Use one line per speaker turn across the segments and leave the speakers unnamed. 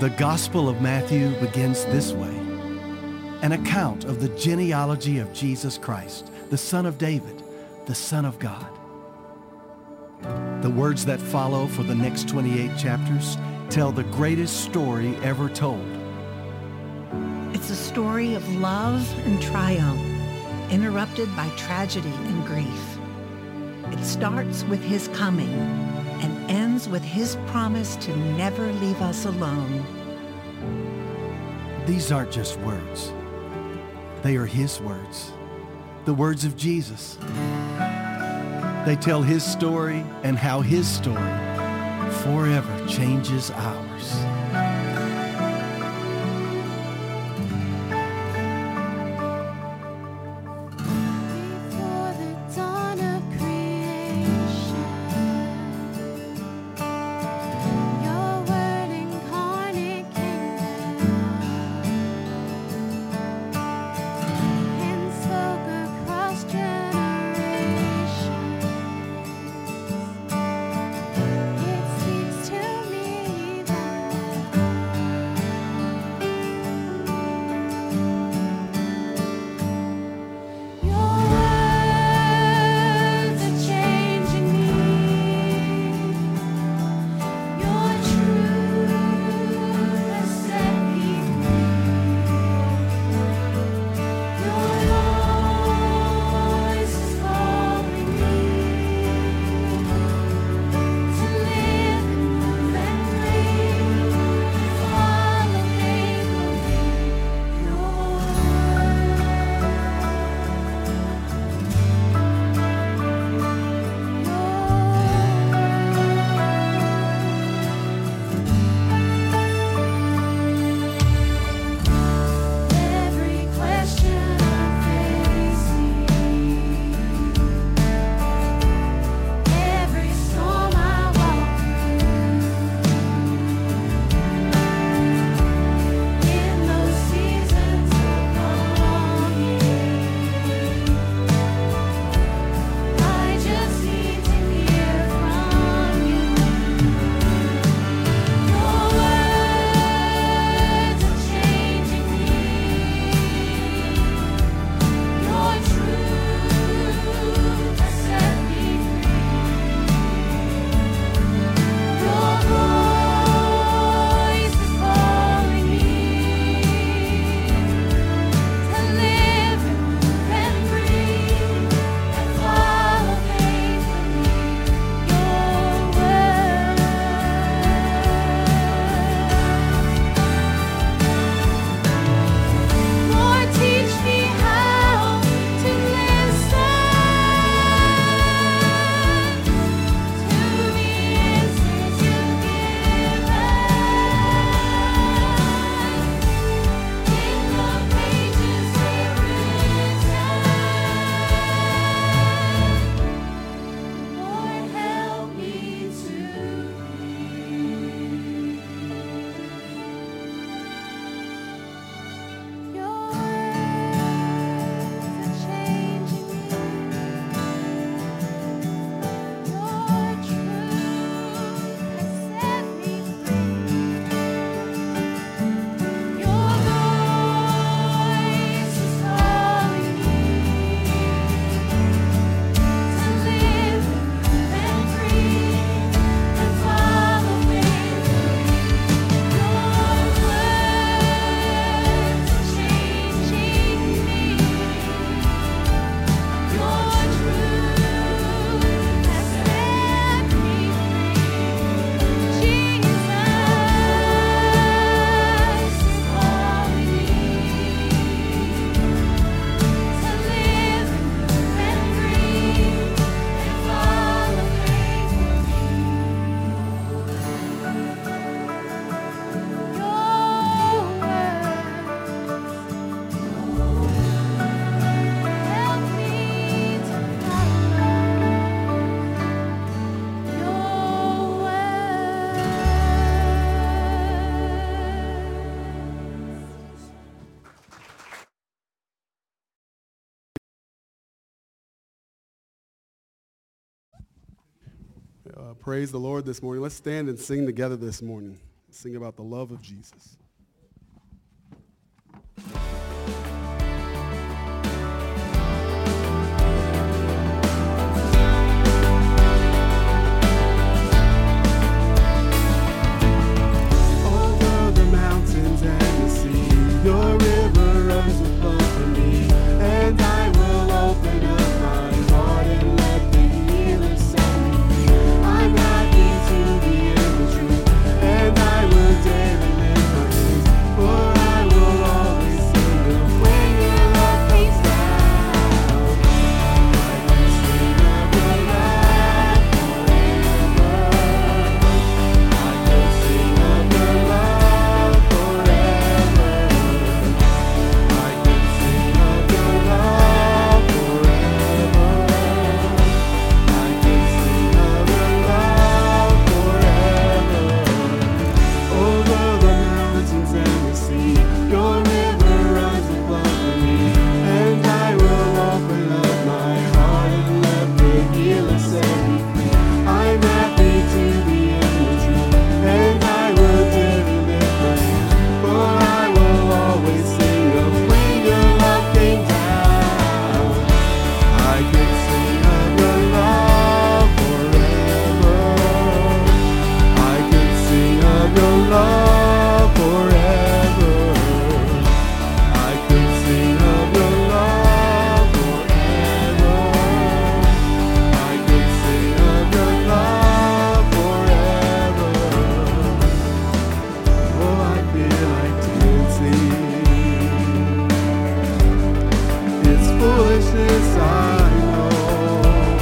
The Gospel of Matthew begins this way: an account of the genealogy of Jesus Christ, the son of David, the Son of God. The words that follow for the next 28 chapters tell the greatest story ever told.
It's a story of love and triumph, interrupted by tragedy and grief. It starts with his coming and ends with his promise to never leave us alone.
These aren't just words. They are his words, the words of Jesus. They tell his story and how his story forever changes ours.
Praise the Lord this morning. Let's stand and sing together this morning. sing about the love of Jesus. Over the mountains and the sea, your river runs with love for me, and I will open up my heart and let the healer set me free. I'm happy to be in the truth, and I will dare to lift my hands, for I will always sing of when your love comes down. I can sing of your love forever. I can sing of your love forever. I can sing of your love forever. I can sing of your love forever. Over the mountains and the sea, your river runs with love for me, and I will open up my heart and let the healer set me free. I'm happy to be in the truth, and I will dare to lift my hands, for I will always sing of when your love came down. I can sing of your love forever. I can sing of your love forever. I can sing of your love forever. I can sing of your love forever. Oh, I feel like dancing. It's foolishness, I know.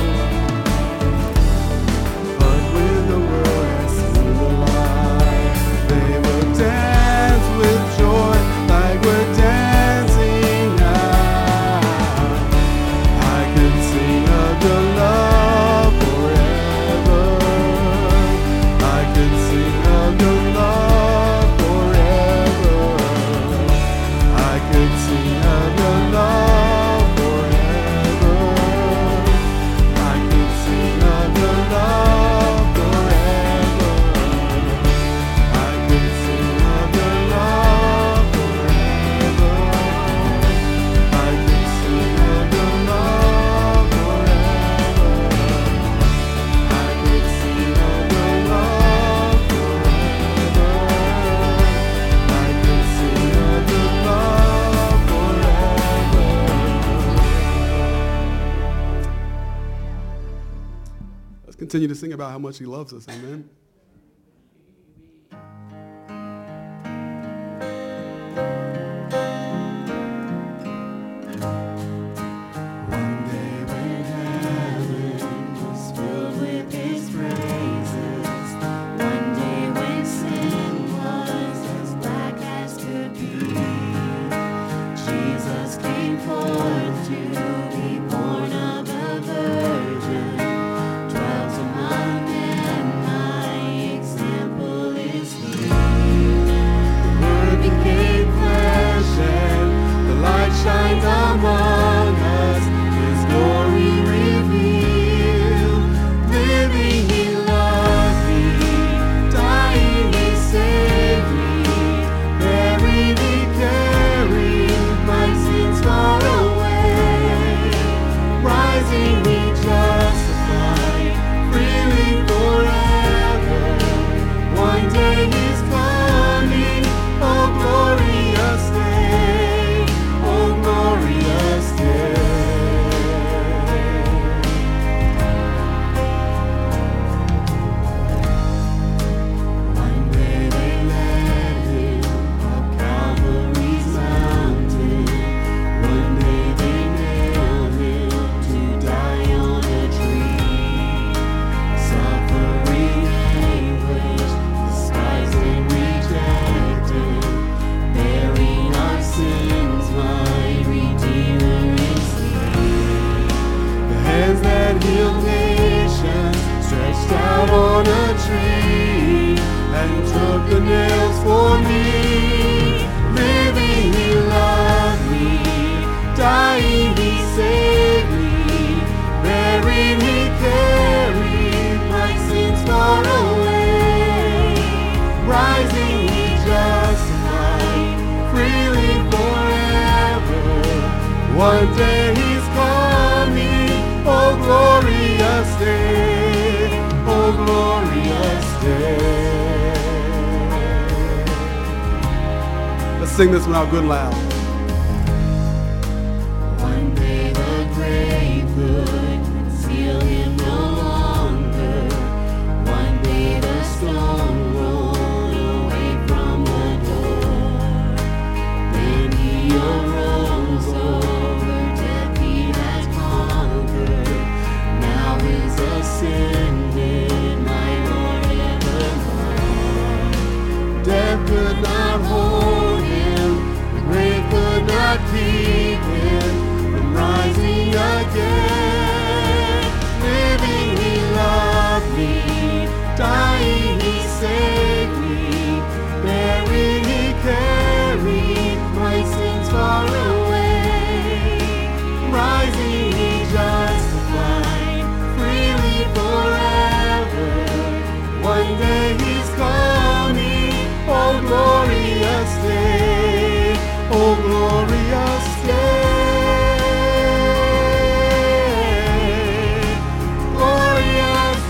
But when the world has seen the light, they will dance with joy like we're dancing now. I can sing of your love forever. I can sing of your love forever. I can sing of your love forever. I can sing of your love forever. I can sing of your love forever. I can sing of your love forever. I can sing of your love forever. I can sing of your love forever. Let's continue to sing about how much he loves us, amen. One day when heaven was filled with his praises,
One day when sin was as black as could be, Jesus came forth to be born of a virgin, dwelt among men, my example is he.
the word became flesh and the light shined among us, his glory revealed. Living he loved me, dying he saved me, buried he carried my sins far away, rising he justified, freely forever. One day he's coming, oh glorious day, oh glorious day. One day they led him up Calvary's mountain. One day they nailed him to die on a tree. Suffering anguish, despised sing this one out good and loud.
One day the grave could conceal him no longer. One day the stone rolled away from the door. Then he arose over death he has conquered. Now is ascended, my Lord evermore. Death could not hold him, the grave could not keep him from rising again. Living he loved me, dying he saved me, buried he carried my sins far away. Rising he justified, freely forever. One day he's coming, oh glorious day, oh glorious day, glorious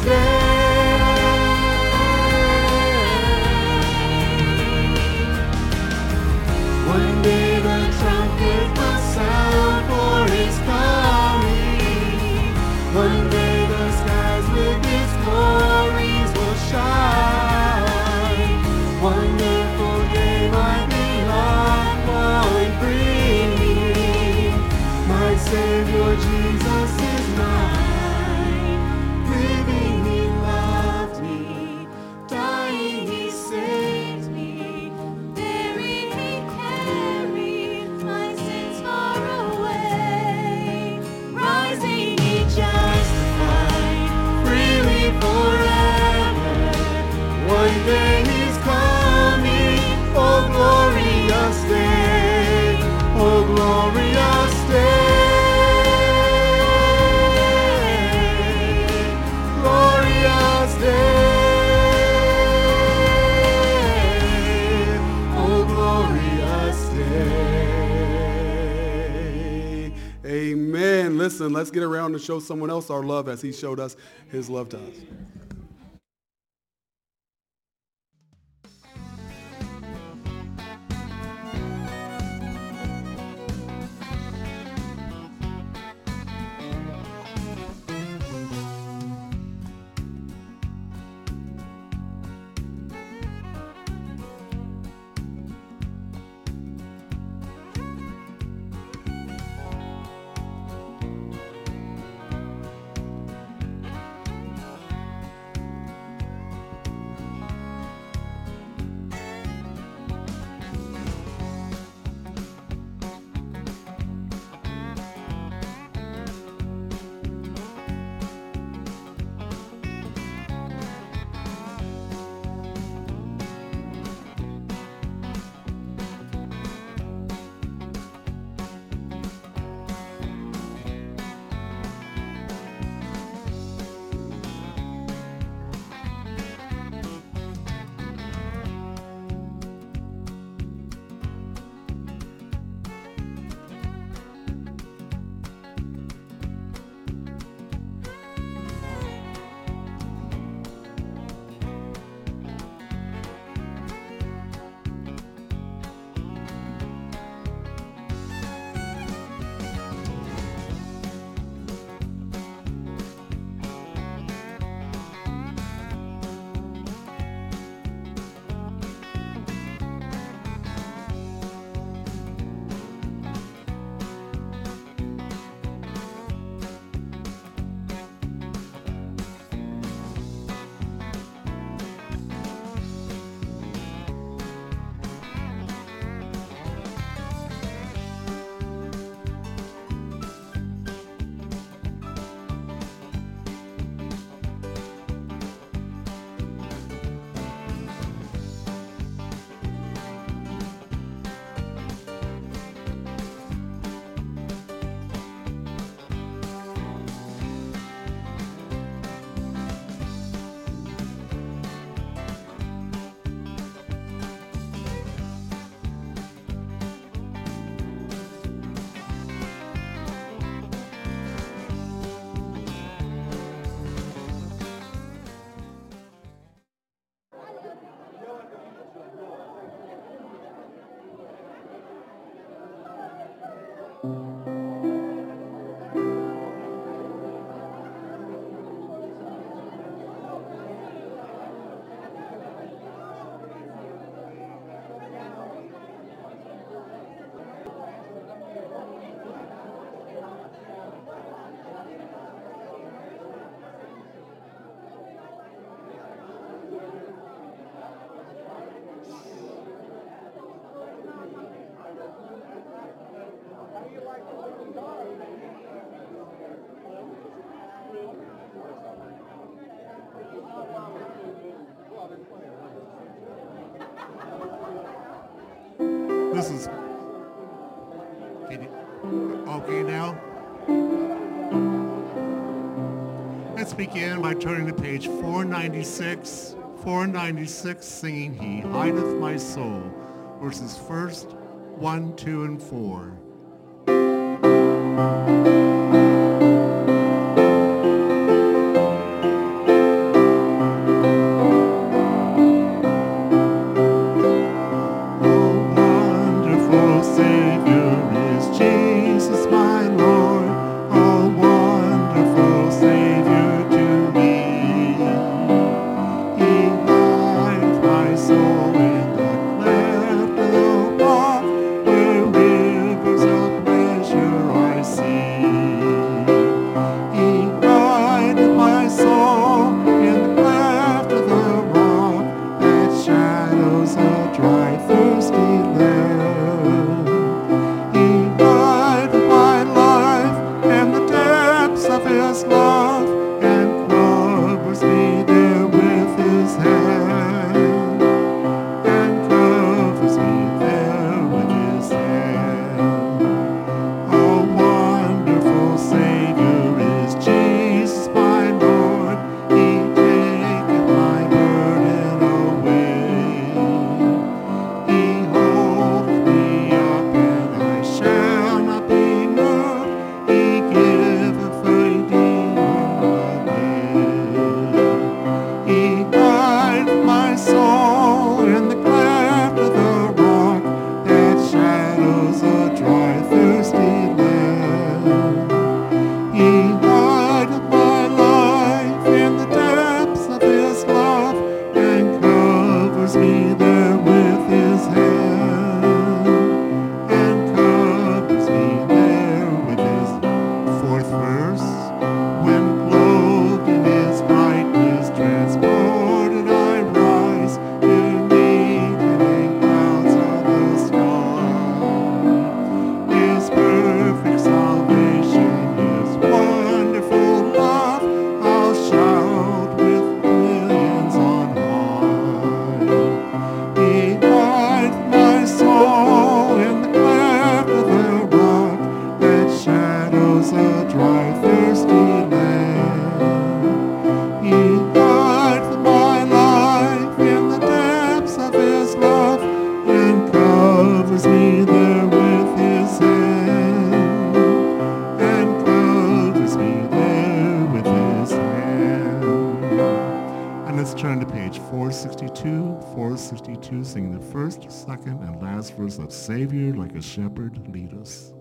day. One day the trumpet will sound for his coming. One day the skies with his glories will shine. Wonderful day, my beloved one bringing. My Savior Jesus is mine. Living he loved me, dying he saved me, buried he carried my sins far away. Rising he justified, freely forever. One day he's coming, oh glorious day, oh glorious day, glorious day, oh glorious day.
Amen. Listen, let's get around and show someone else our love as he showed us his love to us.
This is okay now. Let's begin by turning to page 496. 496, singing "He Hideth My Soul," verses 1, 2, and 4. Singing the first, second, and last verse of "Savior, like a shepherd, lead us."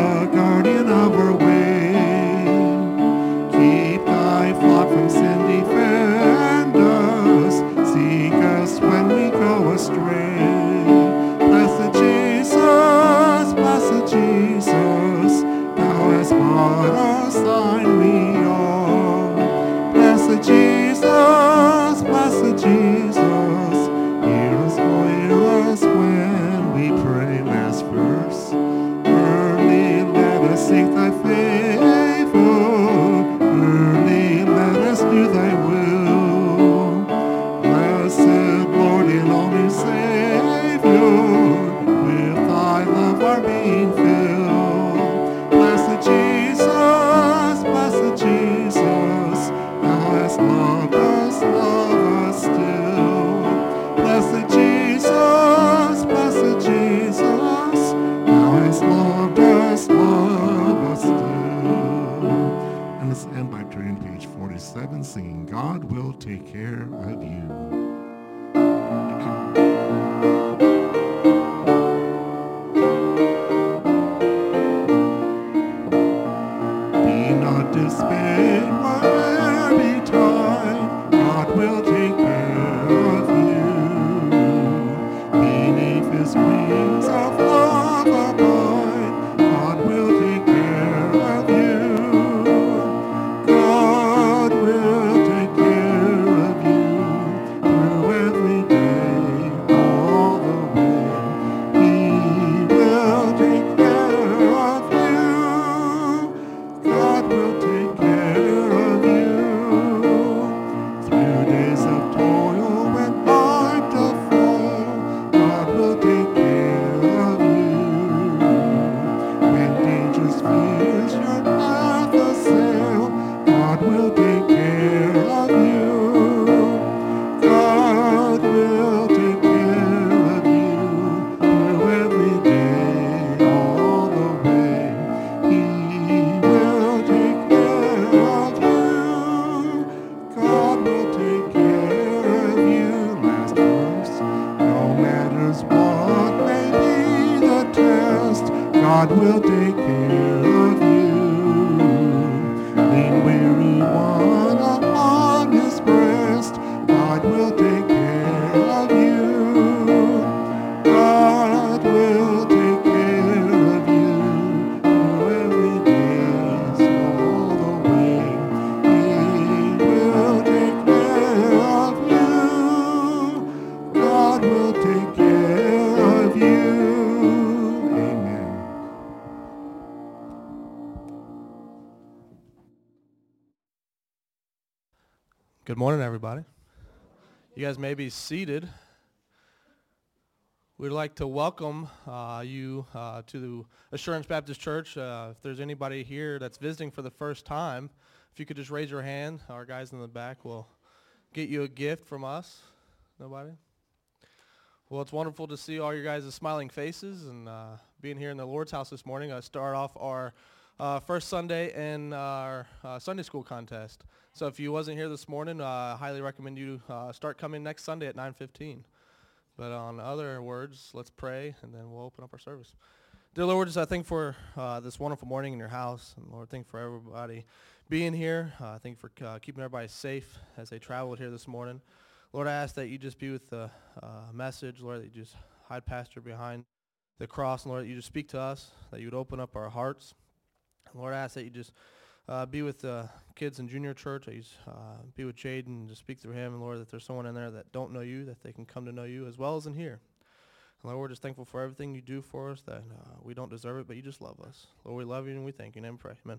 Keep thy flock from sin again, singing, God will take care of you. Be not dismayed, whatever betide, God will take care of you. Beneath his wings of love abide, God will take care of you. God will take care of you through every day, all the way. He will take care of you. God will take care of you through days of toil when hard to fall. God will take care of you when dangerous fears your path assail. God will take care of you. God will take care of you through every day, all the way. He will take care of you. God will take care of you. Last verse. No matters what may be the test, God will take care of you. Lean weary one upon his breast, God will take care of you. God will take care of you through every day, all the way. He will take care of you. God will take care of you. Amen.
Good morning, everybody. You guys may be seated. We'd like to welcome you to Assurance Baptist Church. If there's anybody here that's visiting for the first time, if you could just raise your hand, our guys in the back will get you a gift from us. Nobody? Well, it's wonderful to see all your guys' smiling faces and being here in the Lord's house this morning. Start off our first Sunday in our Sunday school contest. So if you wasn't here this morning, I highly recommend you start coming next Sunday at 9:15. But on other words, let's pray, and then we'll open up our service. Dear Lord, just I thank for this wonderful morning in your house. And Lord, thank for everybody being here. Thank you for keeping everybody safe as they traveled here this morning. Lord, I ask that you just be with the message. Lord, that you just hide Pastor behind the cross. And Lord, that you just speak to us, that you would open up our hearts. And Lord, I ask that you just be with the kids in junior church. That you be with Jaden and just speak through him. And Lord, that there's someone in there that don't know you, that they can come to know you as well as in here. And Lord, we're just thankful for everything you do for us, that we don't deserve it, but you just love us. Lord, we love you and we thank you. In your name we pray. Amen.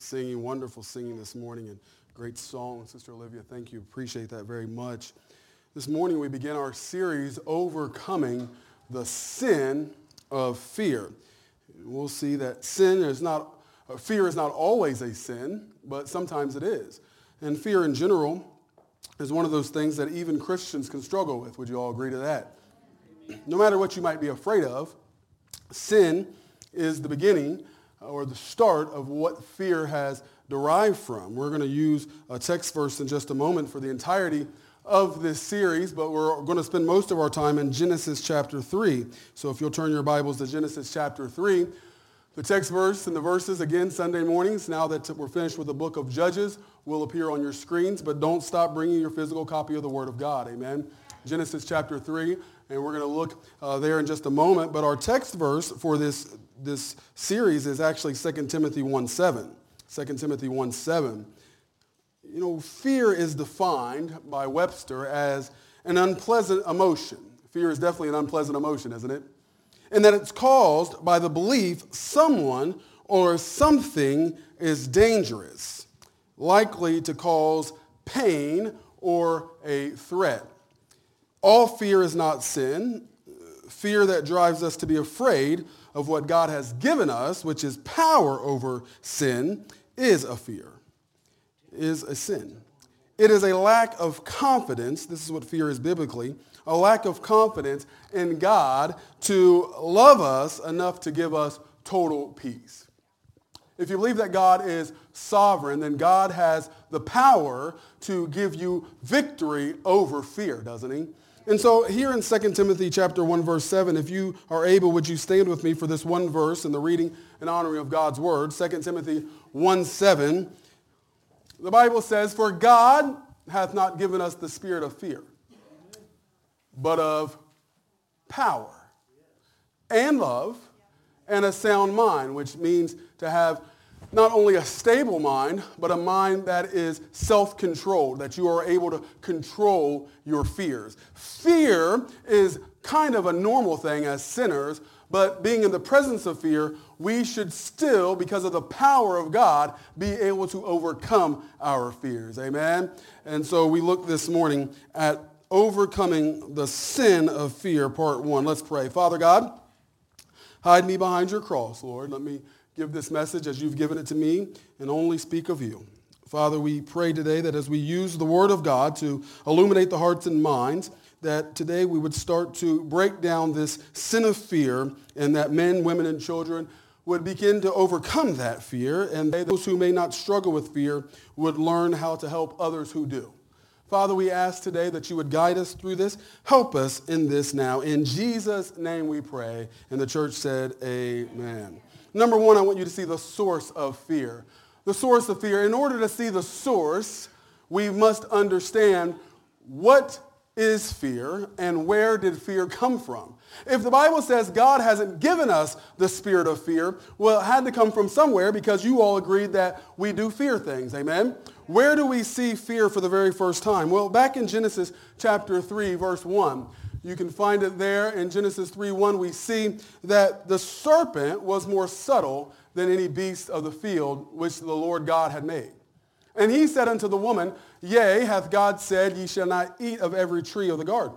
Singing, wonderful singing this morning, and great song, Sister Olivia. Thank you. Appreciate that very much. This morning we begin our series, Overcoming the Sin of Fear. We'll see that fear is not always a sin, but sometimes it is. And fear in general is one of those things that even Christians can struggle with. Would you all agree to that? No matter what you might be afraid of, sin is the beginning or the start of what fear has derived from. We're going to use a text verse in just a moment for the entirety of this series, but we're going to spend most of our time in Genesis chapter 3. So if you'll turn your Bibles to Genesis chapter 3, the text verse and the verses, again, Sunday mornings, now that we're finished with the book of Judges, will appear on your screens, but don't stop bringing your physical copy of the Word of God, amen? Genesis chapter 3, and we're going to look there in just a moment, but our text verse for this series is actually 2 Timothy 1:7. 2 Timothy 1:7. You know, fear is defined by Webster as an unpleasant emotion. Fear is definitely an unpleasant emotion, isn't it? And that it's caused by the belief someone or something is dangerous, likely to cause pain or a threat. All fear is not sin. Fear that drives us to be afraid of what God has given us, which is power over sin, is a fear, is a sin. It is a lack of confidence, this is what fear is biblically, a lack of confidence in God to love us enough to give us total peace. If you believe that God is sovereign, then God has the power to give you victory over fear, doesn't he? And so here in 2 Timothy chapter 1, verse 7, if you are able, would you stand with me for this one verse in the reading and honoring of God's word, 2 Timothy 1:7. The Bible says, "For God hath not given us the spirit of fear, but of power and love and a sound mind," which means to have not only a stable mind, but a mind that is self-controlled, that you are able to control your fears. Fear is kind of a normal thing as sinners, but being in the presence of fear, we should still, because of the power of God, be able to overcome our fears. Amen? And so we look this morning at overcoming the sin of fear, part 1. Let's pray. Father God, hide me behind your cross, Lord. Let me give this message as you've given it to me and only speak of you. Father, we pray today that as we use the word of God to illuminate the hearts and minds, that today we would start to break down this sin of fear and that men, women, and children would begin to overcome that fear, and those who may not struggle with fear would learn how to help others who do. Father, we ask today that you would guide us through this. Help us in this now. In Jesus' name we pray. And the church said, amen. Number 1, I want you to see the source of fear. The source of fear. In order to see the source, we must understand what is fear and where did fear come from. If the Bible says God hasn't given us the spirit of fear, well, it had to come from somewhere because you all agreed that we do fear things. Amen? Where do we see fear for the very first time? Well, back in Genesis chapter 3, verse 1, you can find it there in Genesis 3:1. We see that the serpent was more subtle than any beast of the field which the Lord God had made. And he said unto the woman, Yea, hath God said, Ye shall not eat of every tree of the garden.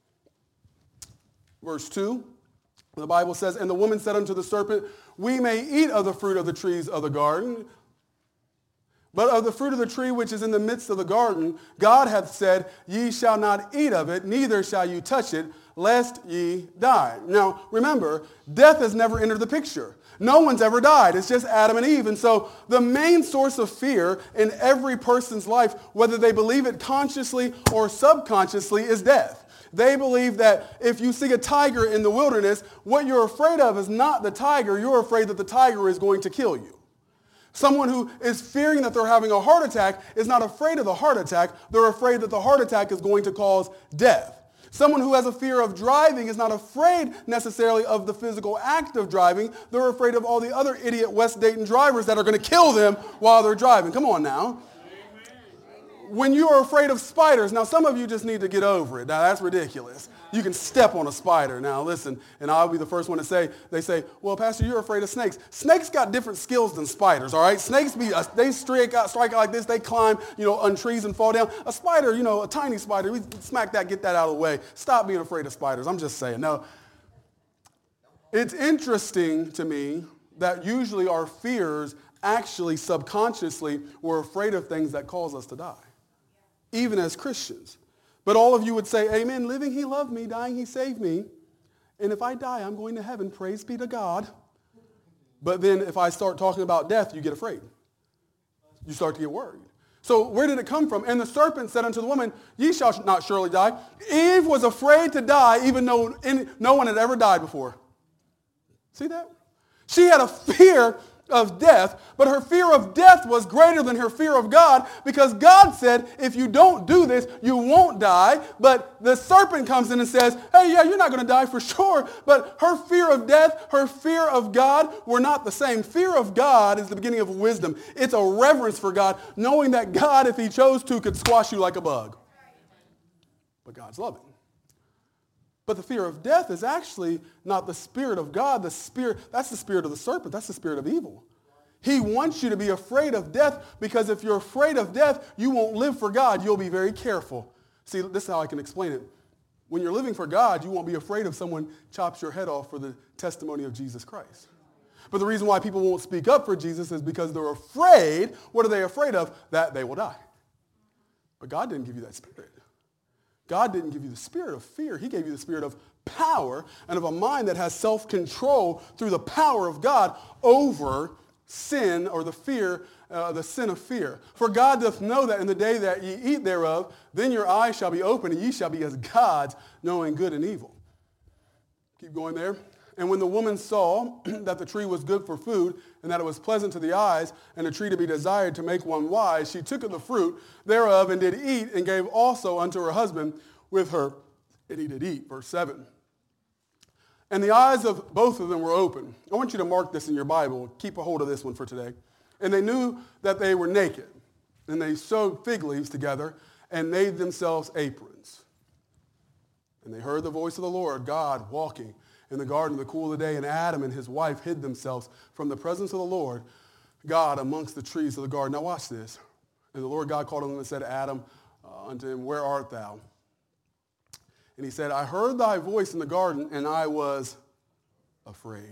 Verse 2, the Bible says, And the woman said unto the serpent, We may eat of the fruit of the trees of the garden, but of the fruit of the tree which is in the midst of the garden, God hath said, Ye shall not eat of it, neither shall you touch it, lest ye die. Now, remember, death has never entered the picture. No one's ever died. It's just Adam and Eve. And so the main source of fear in every person's life, whether they believe it consciously or subconsciously, is death. They believe that if you see a tiger in the wilderness, what you're afraid of is not the tiger. You're afraid that the tiger is going to kill you. Someone who is fearing that they're having a heart attack is not afraid of the heart attack. They're afraid that the heart attack is going to cause death. Someone who has a fear of driving is not afraid necessarily of the physical act of driving. They're afraid of all the other idiot West Dayton drivers that are going to kill them while they're driving. Come on now. When you are afraid of spiders, now some of you just need to get over it. Now that's ridiculous. You can step on a spider. Now listen, and I'll be the first one to say, they say, well, Pastor, you're afraid of snakes. Snakes got different skills than spiders, all right? Snakes, they strike out like this. They climb, on trees and fall down. A spider, a tiny spider, we smack that, get that out of the way. Stop being afraid of spiders. I'm just saying. No, it's interesting to me that usually our fears actually subconsciously we're afraid of things that cause us to die, even as Christians. But all of you would say, amen, living he loved me, dying he saved me. And if I die, I'm going to heaven, praise be to God. But then if I start talking about death, you get afraid. You start to get worried. So where did it come from? And the serpent said unto the woman, ye shall not surely die. Eve was afraid to die even though no one had ever died before. See that? She had a fear of death, but her fear of death was greater than her fear of God because God said, if you don't do this, you won't die. But the serpent comes in and says, hey, yeah, you're not going to die for sure. But her fear of death, her fear of God were not the same. Fear of God is the beginning of wisdom. It's a reverence for God, knowing that God, if he chose to, could squash you like a bug. But God's loving. But the fear of death is actually not the spirit of God. That's the spirit of the serpent. That's the spirit of evil. He wants you to be afraid of death because if you're afraid of death, you won't live for God. You'll be very careful. See, this is how I can explain it. When you're living for God, you won't be afraid if someone chops your head off for the testimony of Jesus Christ. But the reason why people won't speak up for Jesus is because they're afraid. What are they afraid of? That they will die. But God didn't give you that spirit. God didn't give you the spirit of fear. He gave you the spirit of power and of a mind that has self-control through the power of God over sin or the sin of fear. For God doth know that in the day that ye eat thereof, then your eyes shall be open and ye shall be as gods, knowing good and evil. Keep going there. And when the woman saw that the tree was good for food, and that it was pleasant to the eyes, and a tree to be desired to make one wise, she took of the fruit thereof, and did eat, and gave also unto her husband with her, and he did eat. Verse 7. And the eyes of both of them were open. I want you to mark this in your Bible. Keep a hold of this one for today. And they knew that they were naked, and they sewed fig leaves together, and made themselves aprons. And they heard the voice of the Lord, God, walking in the garden in the cool of the day, and Adam and his wife hid themselves from the presence of the Lord God amongst the trees of the garden. Now watch this. And the Lord God called him and said, Adam, unto him, where art thou? And he said, I heard thy voice in the garden, and I was afraid.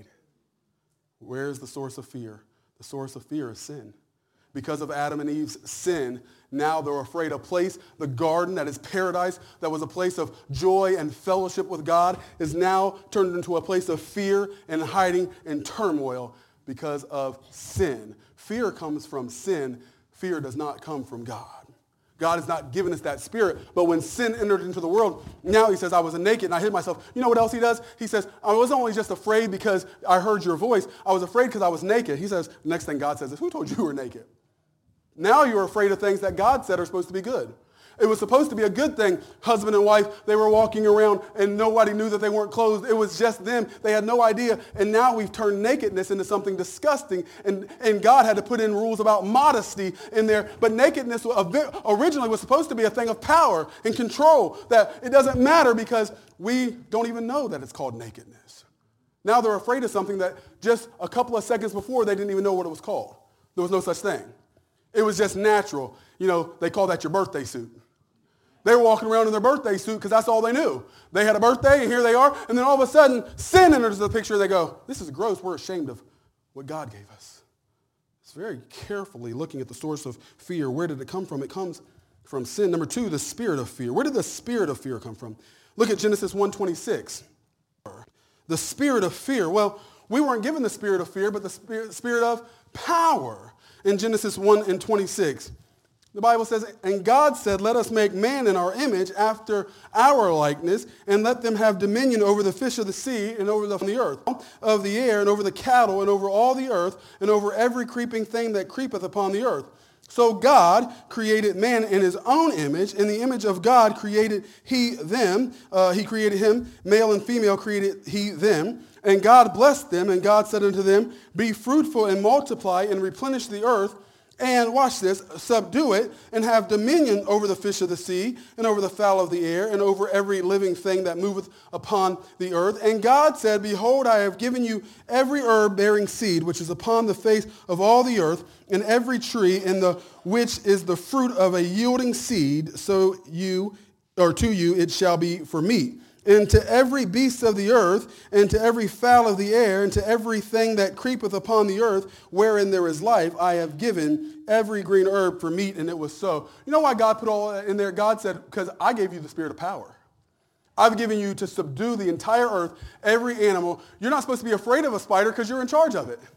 Where is the source of fear? The source of fear is sin. Because of Adam and Eve's sin, now they're afraid. A place, the garden that is paradise, that was a place of joy and fellowship with God, is now turned into a place of fear and hiding and turmoil because of sin. Fear comes from sin. Fear does not come from God. God has not given us that spirit. But when sin entered into the world, now he says, I was naked and I hid myself. You know what else he does? He says, I wasn't only just afraid because I heard your voice. I was afraid because I was naked. He says, the next thing God says is, who told you were naked? Now you're afraid of things that God said are supposed to be good. It was supposed to be a good thing. Husband and wife, they were walking around and nobody knew that they weren't clothed. It was just them. They had no idea. And now we've turned nakedness into something disgusting. And God had to put in rules about modesty in there. But nakedness originally was supposed to be a thing of power and control. That it doesn't matter because we don't even know that it's called nakedness. Now they're afraid of something that just a couple of seconds before they didn't even know what it was called. There was no such thing. It was just natural. They call that your birthday suit. They were walking around in their birthday suit because that's all they knew. They had a birthday, and here they are. And then all of a sudden, sin enters the picture. They go, this is gross. We're ashamed of what God gave us. It's very carefully looking at the source of fear. Where did it come from? It comes from sin. Number 2, the spirit of fear. Where did the spirit of fear come from? Look at Genesis 1:26. The spirit of fear. Well, we weren't given the spirit of fear, but the spirit of power. In Genesis 1:26, the Bible says, and God said, let us make man in our image after our likeness, and let them have dominion over the fish of the sea, and over the earth, of the air, and over the cattle, and over all the earth, and over every creeping thing that creepeth upon the earth. So God created man in his own image. In the image of God created he them. He created him, male and female created he them. And God blessed them, and God said unto them, be fruitful and multiply and replenish the earth And watch this, subdue it and have dominion over the fish of the sea and over the fowl of the air and over every living thing that moveth upon the earth. And God said, behold, I have given you every herb bearing seed, which is upon the face of all the earth, and every tree in the which is the fruit of a yielding seed, so you, or to you it shall be for meat. And to every beast of the earth, and to every fowl of the air, and to everything that creepeth upon the earth, wherein there is life, I have given every green herb for meat, and it was so. You know why God put all that in there? God said, because I gave you the spirit of power. I've given you to subdue the entire earth, every animal. You're not supposed to be afraid of a spider because you're in charge of it.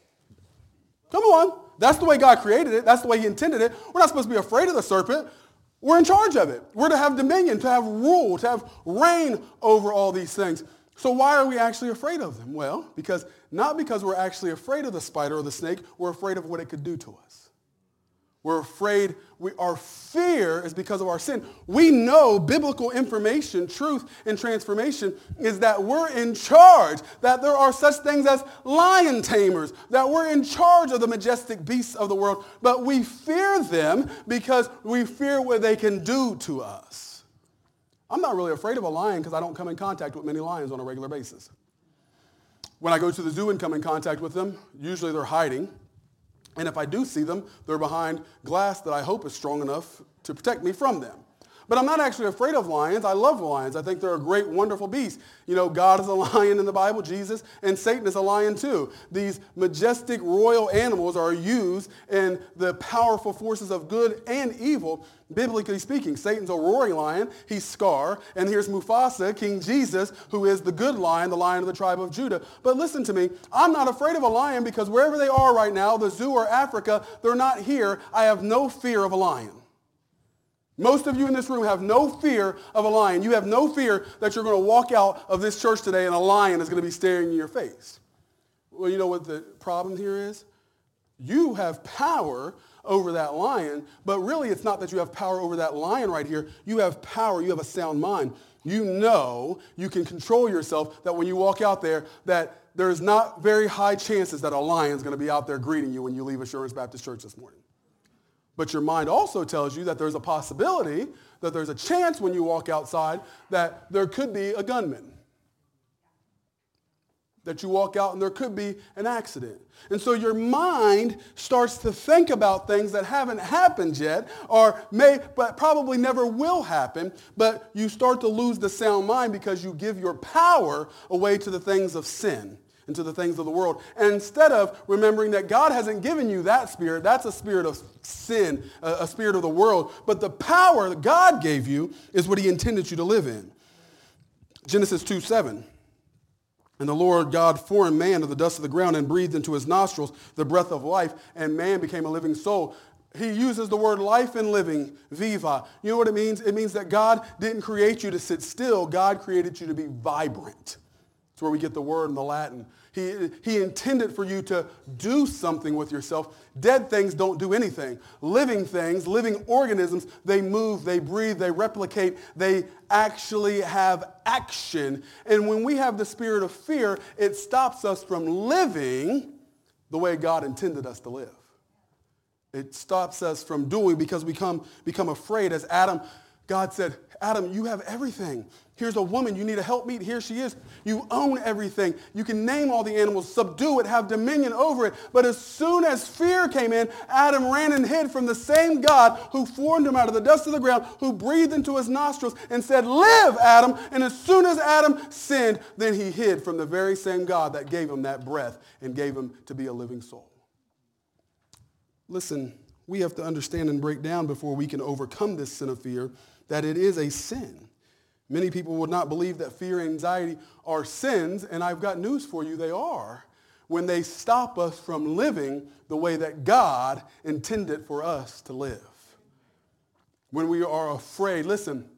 Come on. That's the way God created it. That's the way he intended it. We're not supposed to be afraid of the serpent. We're in charge of it. We're to have dominion, to have rule, to have reign over all these things. So why are we actually afraid of them? Well, not because we're actually afraid of the spider or the snake, we're afraid of what it could do to us. We're afraid, our fear is because of our sin. We know biblical information, truth, and transformation is that we're in charge, that there are such things as lion tamers, that we're in charge of the majestic beasts of the world, but we fear them because we fear what they can do to us. I'm not really afraid of a lion because I don't come in contact with many lions on a regular basis. When I go to the zoo and come in contact with them, usually they're hiding. And if I do see them, they're behind glass that I hope is strong enough to protect me from them. But I'm not actually afraid of lions. I love lions. I think they're a great, wonderful beast. You know, God is a lion in the Bible, Jesus, and Satan is a lion too. These majestic royal animals are used in the powerful forces of good and evil, biblically speaking. Satan's a roaring lion. He's Scar. And here's Mufasa, King Jesus, who is the good lion, the lion of the tribe of Judah. But listen to me. I'm not afraid of a lion because wherever they are right now, the zoo or Africa, they're not here. I have no fear of a lion. Most of you in this room have no fear of a lion. You have no fear that you're going to walk out of this church today and a lion is going to be staring in your face. Well, you know what the problem here is? You have power over that lion, but really it's not that you have power over that lion right here. You have power. You have a sound mind. You know you can control yourself, that when you walk out there, that there's not very high chances that a lion's going to be out there greeting you when you leave Assurance Baptist Church this morning. But your mind also tells you that there's a possibility, that there's a chance when you walk outside that there could be a gunman. That you walk out and there could be an accident. And so your mind starts to think about things that haven't happened yet or but probably never will happen, but you start to lose the sound mind because you give your power away to the things of sin and to the things of the world. And instead of remembering that God hasn't given you that spirit, that's a spirit of sin, a spirit of the world, but the power that God gave you is what he intended you to live in. Genesis 2:7. And the Lord God formed man of the dust of the ground and breathed into his nostrils the breath of life, and man became a living soul. He uses the word life and living, viva. You know what it means? It means that God didn't create you to sit still. God created you to be vibrant. That's where we get the word in the Latin. He intended for you to do something with yourself. Dead things don't do anything. Living things, living organisms, they move, they breathe, they replicate, they actually have action. And when we have the spirit of fear, it stops us from living the way God intended us to live. It stops us from doing because we become afraid. As Adam, God said, Adam, you have everything. Here's a woman. You need a helpmeet. Here she is. You own everything. You can name all the animals, subdue it, have dominion over it. But as soon as fear came in, Adam ran and hid from the same God who formed him out of the dust of the ground, who breathed into his nostrils and said, live, Adam. And as soon as Adam sinned, then he hid from the very same God that gave him that breath and gave him to be a living soul. Listen, we have to understand and break down before we can overcome this sin of fear that it is a sin. Many people would not believe that fear and anxiety are sins, and I've got news for you, they are, when they stop us from living the way that God intended for us to live. When we are afraid, listen,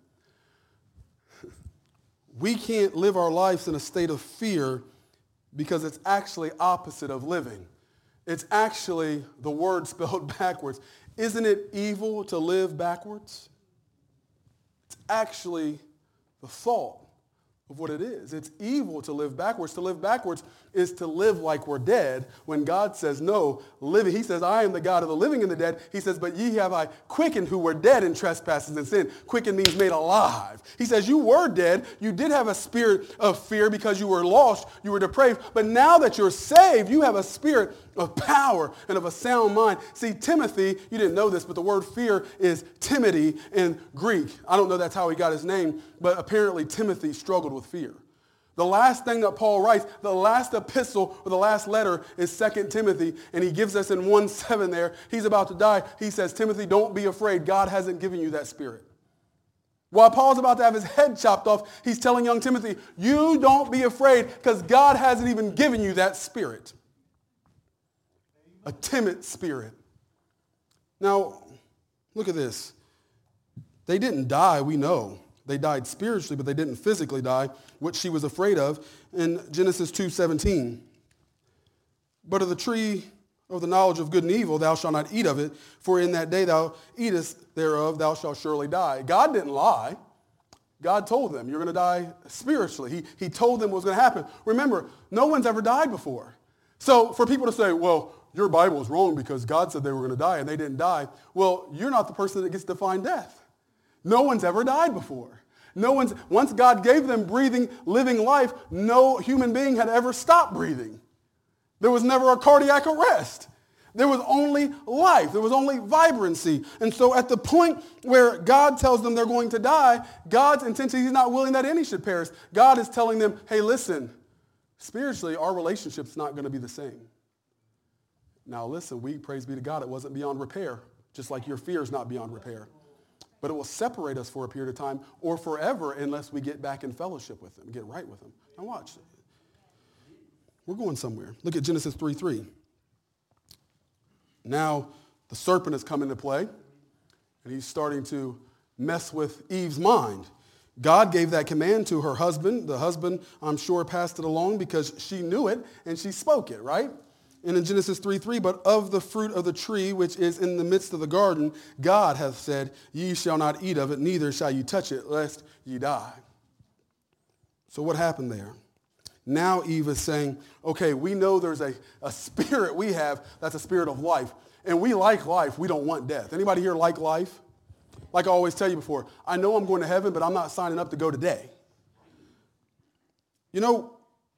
we can't live our lives in a state of fear because it's actually opposite of living. It's actually the word spelled backwards. Isn't it evil to live backwards? It's actually the thought of what it is. It's evil to live backwards. To live backwards is to live like we're dead. When God says, no, living, he says, I am the God of the living and the dead. He says, but ye have I quickened who were dead in trespasses and sin. Quickened means made alive. He says, you were dead. You did have a spirit of fear because you were lost. You were depraved. But now that you're saved, you have a spirit of power and of a sound mind. See, Timothy, you didn't know this, but the word fear is timidity in Greek. I don't know that's how he got his name, but apparently Timothy struggled with fear. The last thing that Paul writes, the last epistle or the last letter is 2 Timothy, and he gives us in 1:7 there. He's about to die. He says, Timothy, don't be afraid. God hasn't given you that spirit. While Paul's about to have his head chopped off, he's telling young Timothy, you don't be afraid because God hasn't even given you that spirit. A timid spirit. Now, look at this. They didn't die, we know. They died spiritually, but they didn't physically die, which she was afraid of in Genesis 2:17. But of the tree of the knowledge of good and evil, thou shalt not eat of it, for in that day thou eatest thereof, thou shalt surely die. God didn't lie. God told them, you're going to die spiritually. He told them what was going to happen. Remember, no one's ever died before. So for people to say, well, your Bible is wrong because God said they were going to die and they didn't die. Well, you're not the person that gets to find death. No one's ever died before. Once God gave them breathing, living life, no human being had ever stopped breathing. There was never a cardiac arrest. There was only life. There was only vibrancy. And so at the point where God tells them they're going to die, God's intention, he's not willing that any should perish. God is telling them, hey, listen, spiritually, our relationship's not going to be the same. Now listen, praise be to God, it wasn't beyond repair, just like your fear is not beyond repair. But it will separate us for a period of time or forever unless we get back in fellowship with him, get right with him. Now watch. We're going somewhere. Look at Genesis 3:3. Now the serpent has come into play, and he's starting to mess with Eve's mind. God gave that command to her husband. The husband, I'm sure, passed it along because she knew it, and she spoke it, right? And in Genesis 3:3, but of the fruit of the tree which is in the midst of the garden, God hath said, ye shall not eat of it, neither shall you touch it, lest ye die. So what happened there? Now Eve is saying, okay, we know there's a spirit we have that's a spirit of life. And we like life. We don't want death. Anybody here like life? Like I always tell you before, I know I'm going to heaven, but I'm not signing up to go today. You know,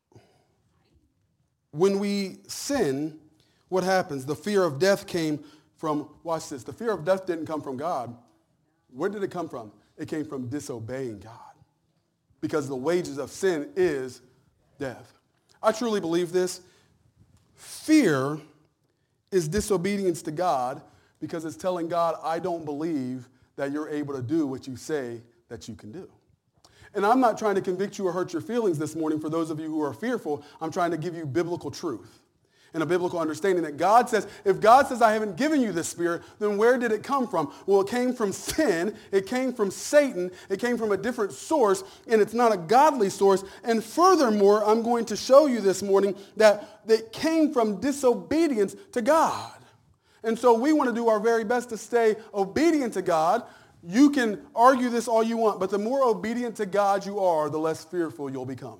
when we sin, what happens? The fear of death came from, watch this, the fear of death didn't come from God. Where did it come from? It came from disobeying God. Because the wages of sin is death. I truly believe this. Fear is disobedience to God because it's telling God, I don't believe that you're able to do what you say that you can do. And I'm not trying to convict you or hurt your feelings this morning for those of you who are fearful. I'm trying to give you biblical truth and a biblical understanding that God says, if God says I haven't given you this spirit, then where did it come from? Well, it came from sin. It came from Satan. It came from a different source, and it's not a godly source. And furthermore, I'm going to show you this morning that it came from disobedience to God. And so we want to do our very best to stay obedient to God. You can argue this all you want, but the more obedient to God you are, the less fearful you'll become.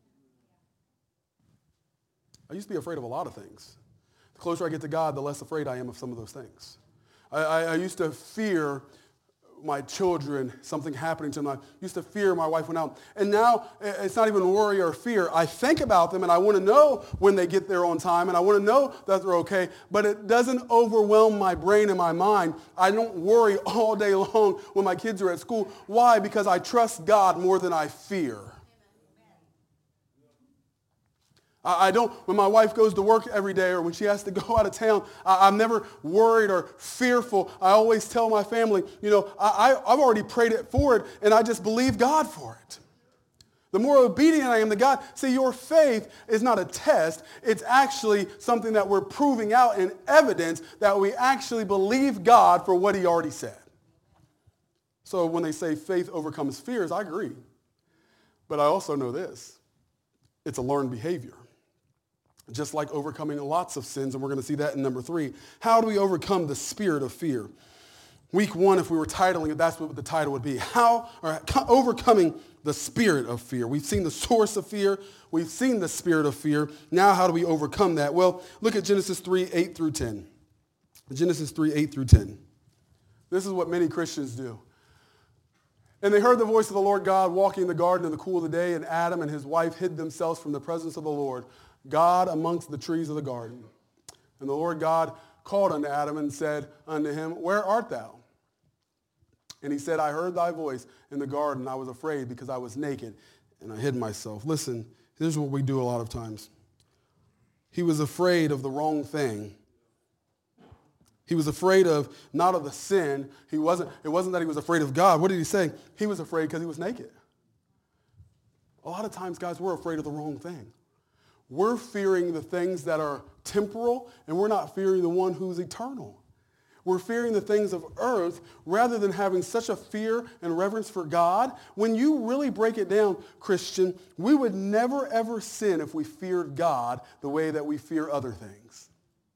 I used to be afraid of a lot of things. The closer I get to God, the less afraid I am of some of those things. I used to fear my children, something happening to them. I used to fear my wife went out. And now it's not even worry or fear. I think about them and I want to know when they get there on time and I want to know that they're okay, but it doesn't overwhelm my brain and my mind. I don't worry all day long when my kids are at school. Why? Because I trust God more than I fear. I don't, when my wife goes to work every day or when she has to go out of town, I'm never worried or fearful. I always tell my family, you know, I've already prayed it forward and I just believe God for it. The more obedient I am to God, see, your faith is not a test. It's actually something that we're proving out in evidence that we actually believe God for what he already said. So when they say faith overcomes fears, I agree. But I also know this. It's a learned behavior. Just like overcoming lots of sins, and we're going to see that in number 3. How do we overcome the spirit of fear? Week 1, if we were titling it, that's what the title would be. Overcoming
the spirit of fear. We've seen the source of fear. We've seen the spirit of fear. Now how do we overcome that? Well, look at Genesis 3, 8 through 10. Genesis 3, 8 through 10. This is what many Christians do. And they heard the voice of the Lord God walking in the garden in the cool of the day, and Adam and his wife hid themselves from the presence of the Lord, God amongst the trees of the garden. And the Lord God called unto Adam and said unto him, Where art thou? And he said, I heard thy voice in the garden. I was afraid because I was naked, and I hid myself. Listen, this is what we do a lot of times. He was afraid of the wrong thing. He was afraid of, not of the sin. It wasn't that he was afraid of God. What did he say? He was afraid because he was naked. A lot of times, guys, we're afraid of the wrong thing. We're fearing the things that are temporal, and we're not fearing the one who's eternal. We're fearing the things of earth rather than having such a fear and reverence for God. When you really break it down, Christian, we would never, ever sin if we feared God the way that we fear other things.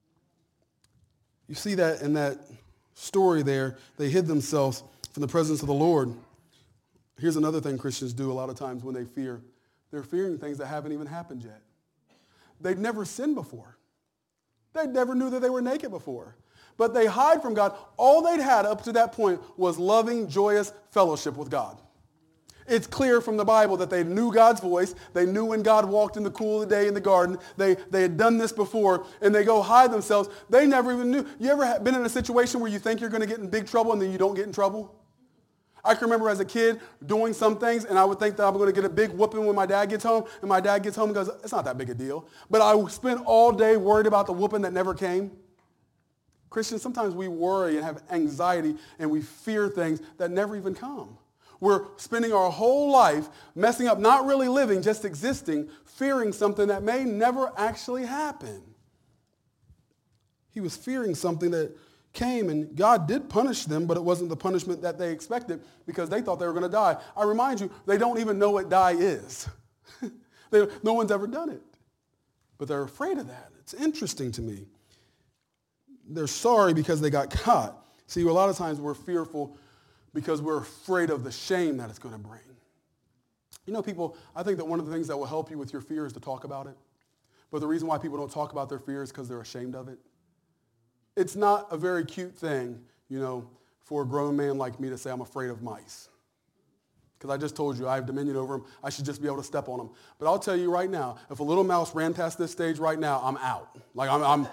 You see that in that story there. They hid themselves from the presence of the Lord. Here's another thing Christians do a lot of times when they fear. They're fearing things that haven't even happened yet. They'd never sinned before. They never knew that they were naked before. But they hide from God. All they'd had up to that point was loving, joyous fellowship with God. It's clear from the Bible that they knew God's voice. They knew when God walked in the cool of the day in the garden. They had done this before, and they go hide themselves. They never even knew. You ever been in a situation where you think you're going to get in big trouble and then you don't get in trouble? I can remember as a kid doing some things, and I would think that I'm going to get a big whooping when my dad gets home, and my dad gets home and goes, it's not that big a deal. But I spent all day worried about the whooping that never came. Christians, sometimes we worry and have anxiety, and we fear things that never even come. We're spending our whole life messing up, not really living, just existing, fearing something that may never actually happen. He was fearing something that came, and God did punish them, but it wasn't the punishment that they expected because they thought they were going to die. I remind you, they don't even know what die is. No one's ever done it. But they're afraid of that. It's interesting to me. They're sorry because they got caught. See, a lot of times we're fearful because we're afraid of the shame that it's going to bring. You know, people, I think that one of the things that will help you with your fear is to talk about it. But the reason why people don't talk about their fear is because they're ashamed of it. It's not a very cute thing, you know, for a grown man like me to say I'm afraid of mice. Because I just told you I have dominion over them. I should just be able to step on them. But I'll tell you right now, if a little mouse ran past this stage right now, I'm out. Like I'm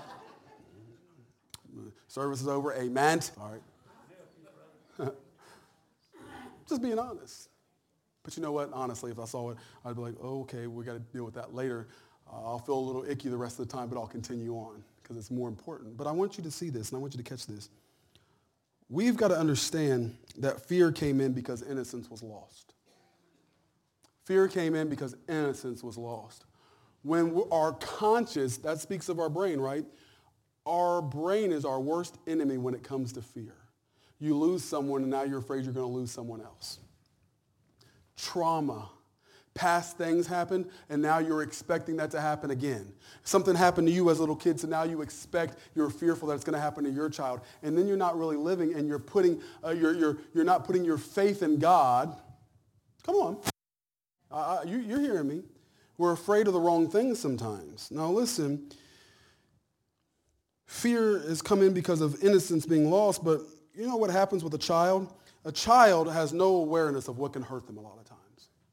service is over. Amen. All right. Just being honest. But you know what? Honestly, if I saw it, I'd be like, oh, okay, we got to deal with that later. I'll feel a little icky the rest of the time, but I'll continue on because it's more important. But I want you to see this, and I want you to catch this. We've got to understand that fear came in because innocence was lost. Fear came in because innocence was lost. When our conscious, that speaks of our brain, right? Our brain is our worst enemy when it comes to fear. You lose someone, and now you're afraid you're going to lose someone else. Trauma. Past things happened, and now you're expecting that to happen again. Something happened to you as a little kid, so now you're fearful that it's going to happen to your child. And then you're not really living, and you're not putting your faith in God. Come on. You're hearing me. We're afraid of the wrong things sometimes. Now listen, fear has come in because of innocence being lost, but you know what happens with a child? A child has no awareness of what can hurt them a lot of times.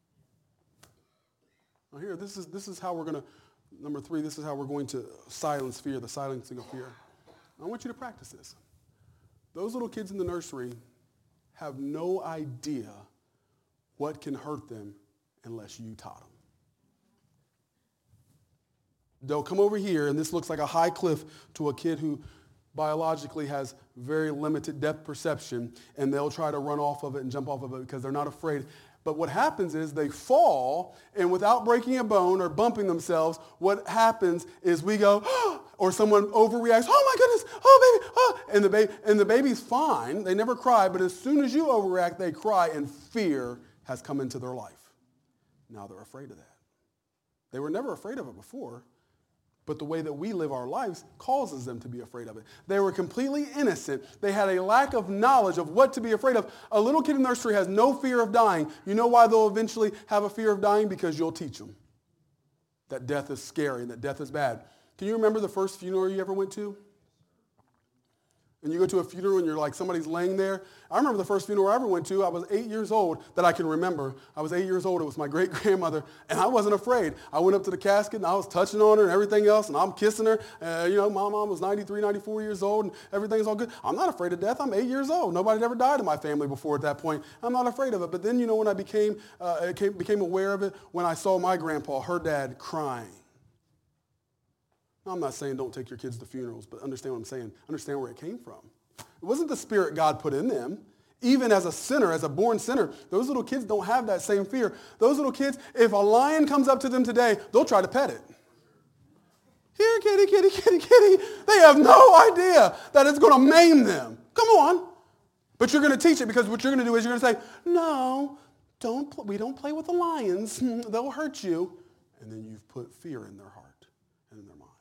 Now here, this is how we're going to, number 3, this is how we're going to silence fear, the silencing of fear. I want you to practice this. Those little kids in the nursery have no idea what can hurt them unless you taught them. They'll come over here, and this looks like a high cliff to a kid who biologically has very limited depth perception, and they'll try to run off of it and jump off of it because they're not afraid. But what happens is they fall, and without breaking a bone or bumping themselves, what happens is we go, or someone overreacts, oh my goodness, oh baby, oh, and the baby's fine. They never cry, but as soon as you overreact, they cry, and fear has come into their life. Now they're afraid of that. They were never afraid of it before. But the way that we live our lives causes them to be afraid of it. They were completely innocent. They had a lack of knowledge of what to be afraid of. A little kid in nursery has no fear of dying. You know why they'll eventually have a fear of dying? Because you'll teach them that death is scary and that death is bad. Can you remember the first funeral you ever went to? And you go to a funeral and you're like, somebody's laying there. I remember the first funeral I ever went to. I was 8 years old that I can remember. I was 8 years old. It was my great-grandmother, and I wasn't afraid. I went up to the casket, and I was touching on her and everything else, and I'm kissing her. My mom was 93, 94 years old, and everything's all good. I'm not afraid of death. I'm 8 years old. Nobody had ever died in my family before at that point. I'm not afraid of it. But then, when I became aware of it, when I saw my grandpa, her dad, crying. I'm not saying don't take your kids to funerals, but understand what I'm saying. Understand where it came from. It wasn't the spirit God put in them. Even as a sinner, as a born sinner, those little kids don't have that same fear. Those little kids, if a lion comes up to them today, they'll try to pet it. Here, kitty, kitty, kitty, kitty. They have no idea that it's going to maim them. Come on. But you're going to teach it, because what you're going to do is you're going to say, no, we don't play with the lions. They'll hurt you. And then you've put fear in their heart and in their mind.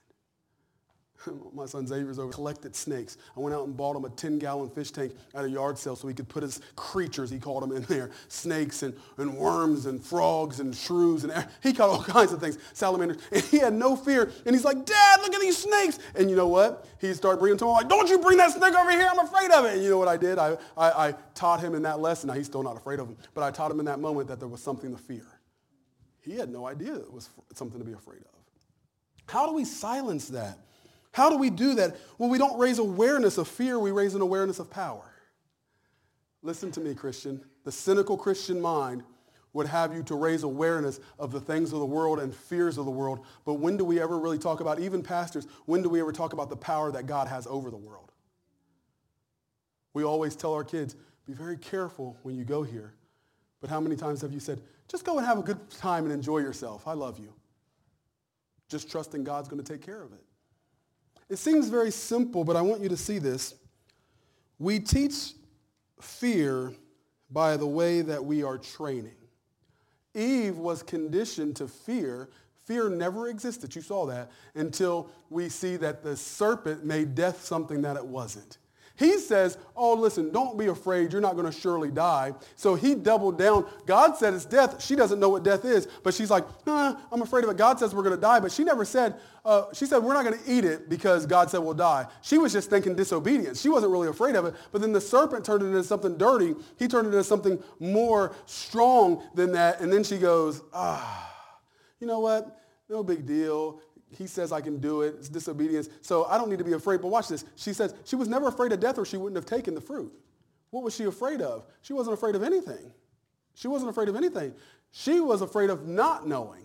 My son Xavier's over collected snakes. I went out and bought him a 10-gallon fish tank at a yard sale so he could put his creatures, he called them, in there. Snakes and worms and frogs and shrews. And he caught all kinds of things, salamanders. And he had no fear. And he's like, Dad, look at these snakes. And you know what? He started bringing them to him. I'm like, don't you bring that snake over here. I'm afraid of it. And you know what I did? I taught him in that lesson. Now, he's still not afraid of him. But I taught him in that moment that there was something to fear. He had no idea it was something to be afraid of. How do we silence that? How do we do that? Well, we don't raise awareness of fear. We raise an awareness of power. Listen to me, Christian. The cynical Christian mind would have you to raise awareness of the things of the world and fears of the world. But when do we ever really talk about, even pastors, when do we ever talk about the power that God has over the world? We always tell our kids, be very careful when you go here. But how many times have you said, just go and have a good time and enjoy yourself. I love you. Just trusting God's going to take care of it. It seems very simple, but I want you to see this. We teach fear by the way that we are training. Eve was conditioned to fear. Fear never existed, you saw that, until we see that the serpent made death something that it wasn't. He says, oh, listen, don't be afraid. You're not going to surely die. So he doubled down. God said it's death. She doesn't know what death is, but she's like, I'm afraid of it. God says we're going to die, but she never said, she said we're not going to eat it because God said we'll die. She was just thinking disobedience. She wasn't really afraid of it, but then the serpent turned it into something dirty. He turned it into something more strong than that, and then she goes, you know what? No big deal. He says I can do it. It's disobedience. So I don't need to be afraid. But watch this. She says she was never afraid of death or she wouldn't have taken the fruit. What was she afraid of? She wasn't afraid of anything. She wasn't afraid of anything. She was afraid of not knowing.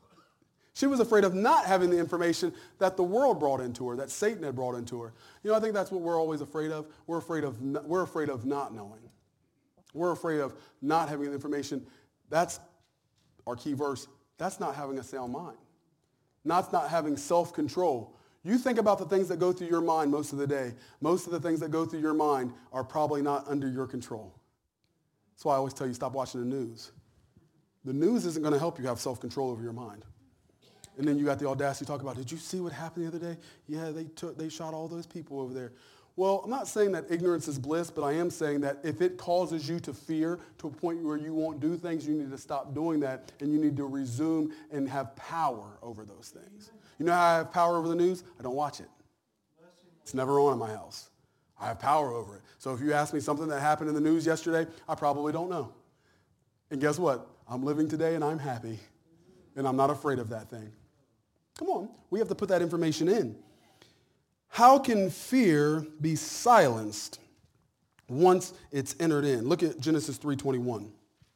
She was afraid of not having the information that the world brought into her, that Satan had brought into her. I think that's what we're always afraid of. We're afraid of not knowing. We're afraid of not having the information. That's our key verse. That's not having a sound mind. Not having self-control. You think about the things that go through your mind most of the day. Most of the things that go through your mind are probably not under your control. That's why I always tell you, stop watching the news. The news isn't going to help you have self-control over your mind. And then you got the audacity to talk about, did you see what happened the other day? Yeah, they shot all those people over there. Well, I'm not saying that ignorance is bliss, but I am saying that if it causes you to fear to a point where you won't do things, you need to stop doing that, and you need to resume and have power over those things. You know how I have power over the news? I don't watch it. It's never on in my house. I have power over it. So if you ask me something that happened in the news yesterday, I probably don't know. And guess what? I'm living today and I'm happy, and I'm not afraid of that thing. Come on. We have to put that information in. How can fear be silenced once it's entered in? Look at Genesis 3:21.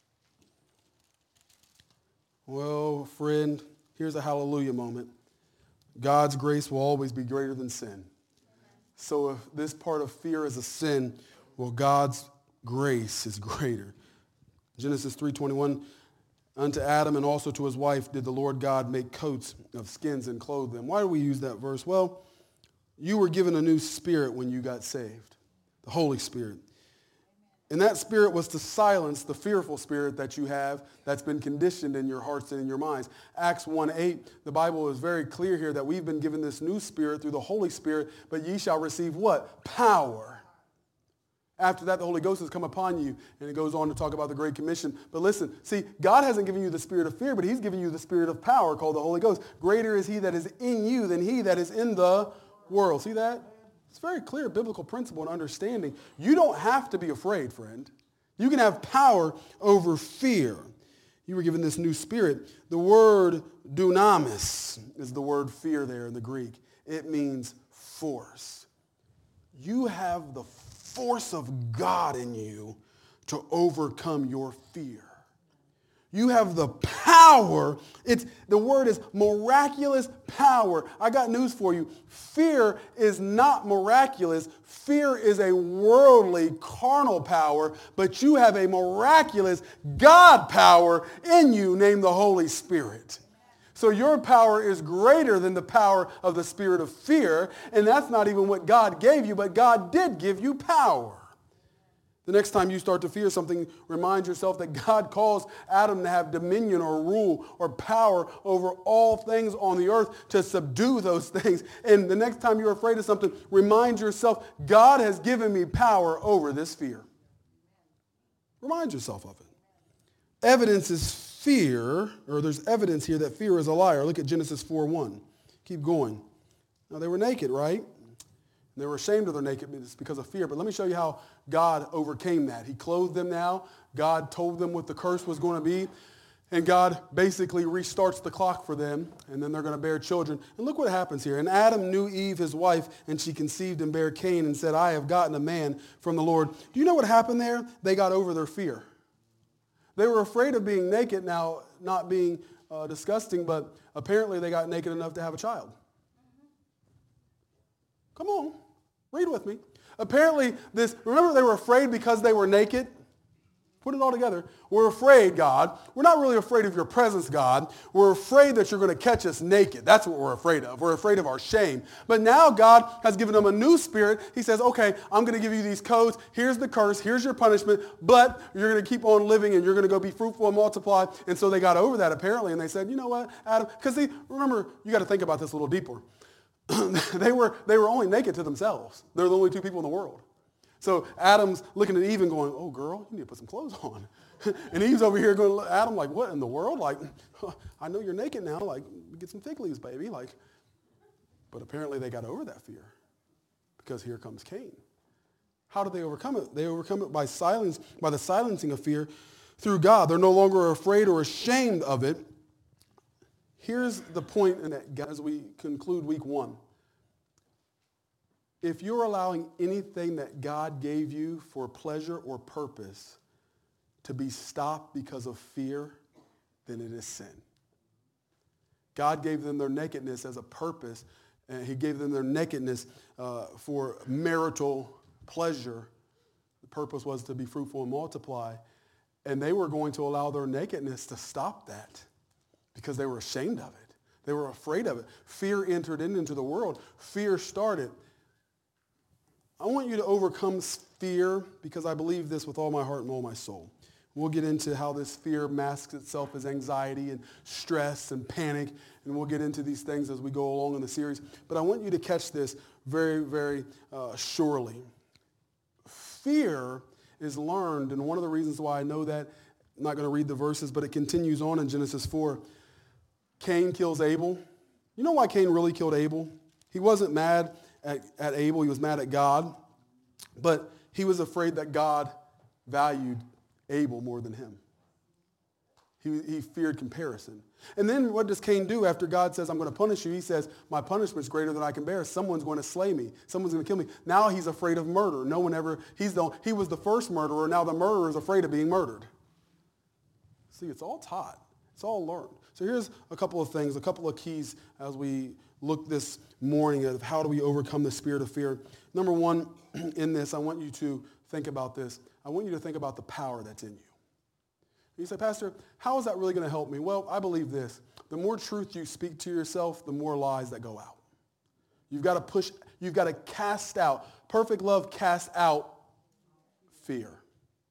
Well, friend, here's a hallelujah moment. God's grace will always be greater than sin. So if this part of fear is a sin, well, God's grace is greater. Genesis 3:21, unto Adam and also to his wife did the Lord God make coats of skins and clothe them. Why do we use that verse? Well, you were given a new spirit when you got saved, the Holy Spirit. And that spirit was to silence the fearful spirit that you have that's been conditioned in your hearts and in your minds. Acts 1:8, the Bible is very clear here that we've been given this new spirit through the Holy Spirit, but ye shall receive what? Power. After that, the Holy Ghost has come upon you, and it goes on to talk about the Great Commission. But listen, see, God hasn't given you the spirit of fear, but he's given you the spirit of power called the Holy Ghost. Greater is he that is in you than he that is in the world. See that? It's a very clear biblical principle and understanding. You don't have to be afraid, friend. You can have power over fear. You were given this new spirit. The word dunamis is the word fear there in the Greek. It means force. You have the force of God in you to overcome your fear. You have the power. The word is miraculous power. I got news for you. Fear is not miraculous. Fear is a worldly, carnal power, but you have a miraculous God power in you named the Holy Spirit. So your power is greater than the power of the spirit of fear, and that's not even what God gave you, but God did give you power. The next time you start to fear something, remind yourself that God calls Adam to have dominion or rule or power over all things on the earth to subdue those things. And the next time you're afraid of something, remind yourself, God has given me power over this fear. Remind yourself of it. Evidence is fear, or there's evidence here that fear is a liar. Look at Genesis 4:1. Keep going. Now they were naked, right? They were ashamed of their nakedness because of fear. But let me show you how God overcame that. He clothed them now. God told them what the curse was going to be. And God basically restarts the clock for them. And then they're going to bear children. And look what happens here. And Adam knew Eve, his wife, and she conceived and bare Cain and said, I have gotten a man from the Lord. Do you know what happened there? They got over their fear. They were afraid of being naked, now not being disgusting, but apparently they got naked enough to have a child. Come on, read with me. Apparently remember they were afraid because they were naked? Put it all together. We're afraid, God. We're not really afraid of your presence, God. We're afraid that you're going to catch us naked. That's what we're afraid of. We're afraid of our shame. But now God has given them a new spirit. He says, okay, I'm going to give you these codes. Here's the curse. Here's your punishment. But you're going to keep on living and you're going to go be fruitful and multiply. And so they got over that apparently. And they said, you know what, Adam? Because remember, you got to think about this a little deeper. They were only naked to themselves. They're the only two people in the world. So Adam's looking at Eve and going, oh, girl, you need to put some clothes on. And Eve's over here going, Adam, like, what in the world? Like, I know you're naked now. Like, get some fig leaves, baby. Like, but apparently they got over that fear because here comes Cain. How did they overcome it? They overcome it by the silencing of fear through God. They're no longer afraid or ashamed of it. Here's the point in that, as we conclude week 1. If you're allowing anything that God gave you for pleasure or purpose to be stopped because of fear, then it is sin. God gave them their nakedness as a purpose, and he gave them their nakedness for marital pleasure. The purpose was to be fruitful and multiply, and they were going to allow their nakedness to stop that because they were ashamed of it. They were afraid of it. Fear entered into the world. Fear started. I want you to overcome fear because I believe this with all my heart and all my soul. We'll get into how this fear masks itself as anxiety and stress and panic, and we'll get into these things as we go along in the series. But I want you to catch this very, very surely. Fear is learned, and one of the reasons why I know that, I'm not going to read the verses, but it continues on in Genesis 4. Cain kills Abel. You know why Cain really killed Abel? He wasn't mad at Abel, he was mad at God, but he was afraid that God valued Abel more than him. He feared comparison. And then what does Cain do after God says, I'm going to punish you? He says, my punishment is greater than I can bear. Someone's going to slay me. Someone's going to kill me. Now he's afraid of murder. He was the first murderer. Now the murderer is afraid of being murdered. See, it's all taught. It's all learned. So here's a couple of things, a couple of keys as we look this morning at how do we overcome the spirit of fear. Number one, in this, I want you to think about this. I want you to think about the power that's in you. You say, Pastor, how is that really going to help me? Well, I believe this. The more truth you speak to yourself, the more lies that go out. You've got to cast out. Perfect love casts out fear.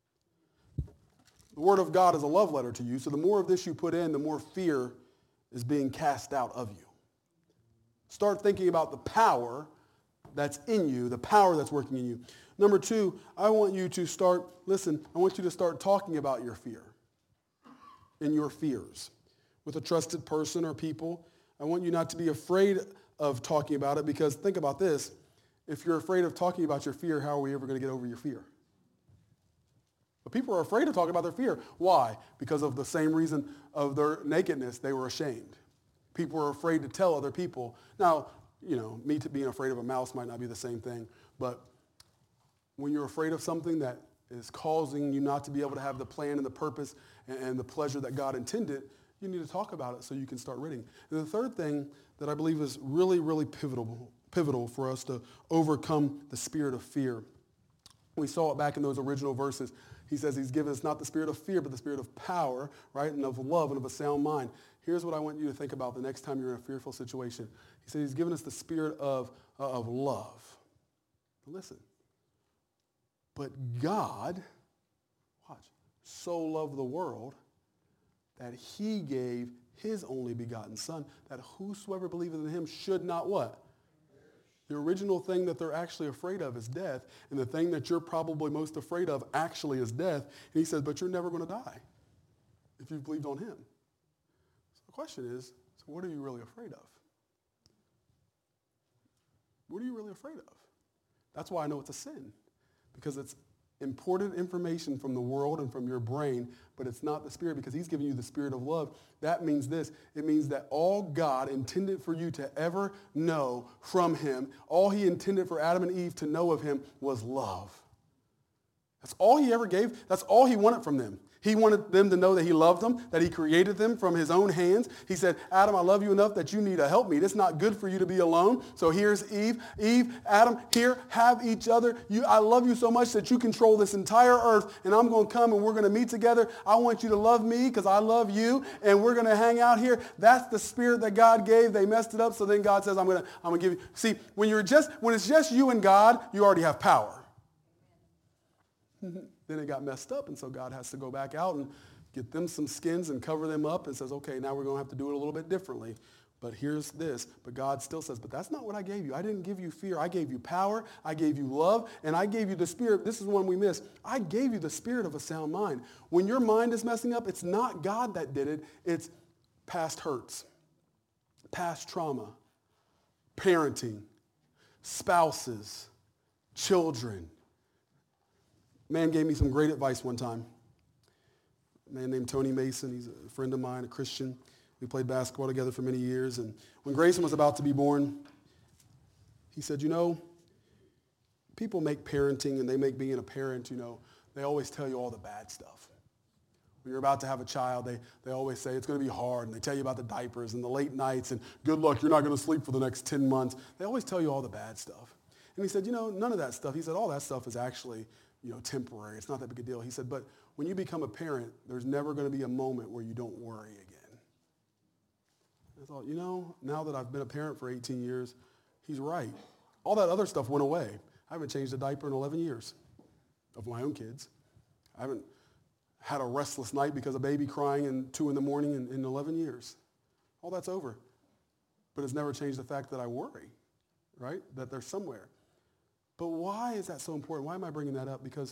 The Word of God is a love letter to you. So the more of this you put in, the more fear is being cast out of you. Start thinking about the power that's in you, the power that's working in you. Number two, I want you to start talking about your fear and your fears with a trusted person or people. I want you not to be afraid of talking about it, because think about this. If you're afraid of talking about your fear, how are we ever going to get over your fear? But people are afraid to talk about their fear. Why? Because of the same reason of their nakedness, they were ashamed. People are afraid to tell other people. Now, me being afraid of a mouse might not be the same thing, but when you're afraid of something that is causing you not to be able to have the plan and the purpose and the pleasure that God intended, you need to talk about it so you can start ridding. And the third thing that I believe is really, really pivotal for us to overcome the spirit of fear. We saw it back in those original verses. He says he's given us not the spirit of fear, but the spirit of power, right, and of love and of a sound mind. Here's what I want you to think about the next time you're in a fearful situation. He says he's given us the spirit of love. Listen. But God, watch, so loved the world that he gave his only begotten son, that whosoever believeth in him should not what? The original thing that they're actually afraid of is death, and the thing that you're probably most afraid of actually is death. And he says, but you're never going to die if you've believed on him. So the question is, so what are you really afraid of? What are you really afraid of? That's why I know it's a sin, because it's imported information from the world and from your brain, but it's not the Spirit, because he's giving you the spirit of love. That means this. It means that all God intended for you to ever know from him, all he intended for Adam and Eve to know of him was love. That's all he ever gave. That's all he wanted from them. He wanted them to know that he loved them, that he created them from his own hands. He said, Adam, I love you enough that you need to help me. It's not good for you to be alone. So here's Eve. Eve, Adam, here, have each other. I love you so much that you control this entire earth, and I'm going to come and we're going to meet together. I want you to love me because I love you, and we're going to hang out here. That's the spirit that God gave. They messed it up, so then God says, I'm going to give you. See, when it's just you and God, you already have power. Then it got messed up, and so God has to go back out and get them some skins and cover them up and says, okay, now we're going to have to do it a little bit differently. But here's this. But God still says, but that's not what I gave you. I didn't give you fear. I gave you power. I gave you love. And I gave you the spirit. This is one we miss. I gave you the spirit of a sound mind. When your mind is messing up, it's not God that did it. It's past hurts, past trauma, parenting, spouses, children. Man gave me some great advice one time. A man named Tony Mason. He's a friend of mine, a Christian. We played basketball together for many years. And when Grayson was about to be born, he said, people make parenting and they make being a parent, they always tell you all the bad stuff. When you're about to have a child, they always say it's going to be hard. And they tell you about the diapers and the late nights and good luck, you're not going to sleep for the next 10 months. They always tell you all the bad stuff. And he said, none of that stuff. He said, all that stuff is actually temporary. It's not that big a deal. He said, but when you become a parent, there's never going to be a moment where you don't worry again. I thought, now that I've been a parent for 18 years, he's right. All that other stuff went away. I haven't changed a diaper in 11 years of my own kids. I haven't had a restless night because of baby crying at 2 a.m. in 11 years. All that's over. But it's never changed the fact that I worry, right? That they're somewhere. But why is that so important? Why am I bringing that up? Because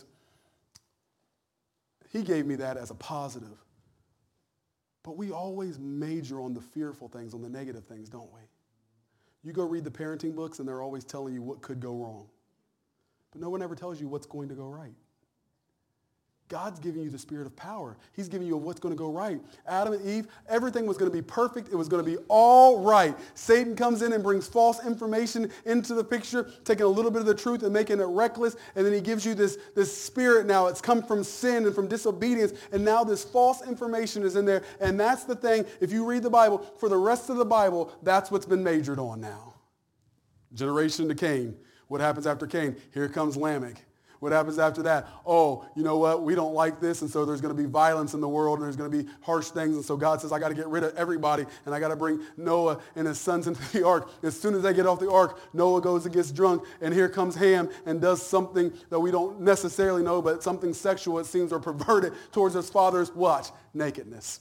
he gave me that as a positive. But we always major on the fearful things, on the negative things, don't we? You go read the parenting books and they're always telling you what could go wrong. But no one ever tells you what's going to go right. God's giving you the spirit of power. He's giving you what's going to go right. Adam and Eve, everything was going to be perfect. It was going to be all right. Satan comes in and brings false information into the picture, taking a little bit of the truth and making it reckless. And then he gives you this spirit now. It's come from sin and from disobedience. And now this false information is in there. And that's the thing. If you read the Bible, for the rest of the Bible, that's what's been majored on now. Generation to Cain. What happens after Cain? Here comes Lamech. What happens after that? Oh, you know what? We don't like this, and so there's going to be violence in the world, and there's going to be harsh things, and so God says, I got to get rid of everybody, and I got to bring Noah and his sons into the ark. As soon as they get off the ark, Noah goes and gets drunk, and here comes Ham and does something that we don't necessarily know, but something sexual, it seems, or perverted towards his father's what? Nakedness.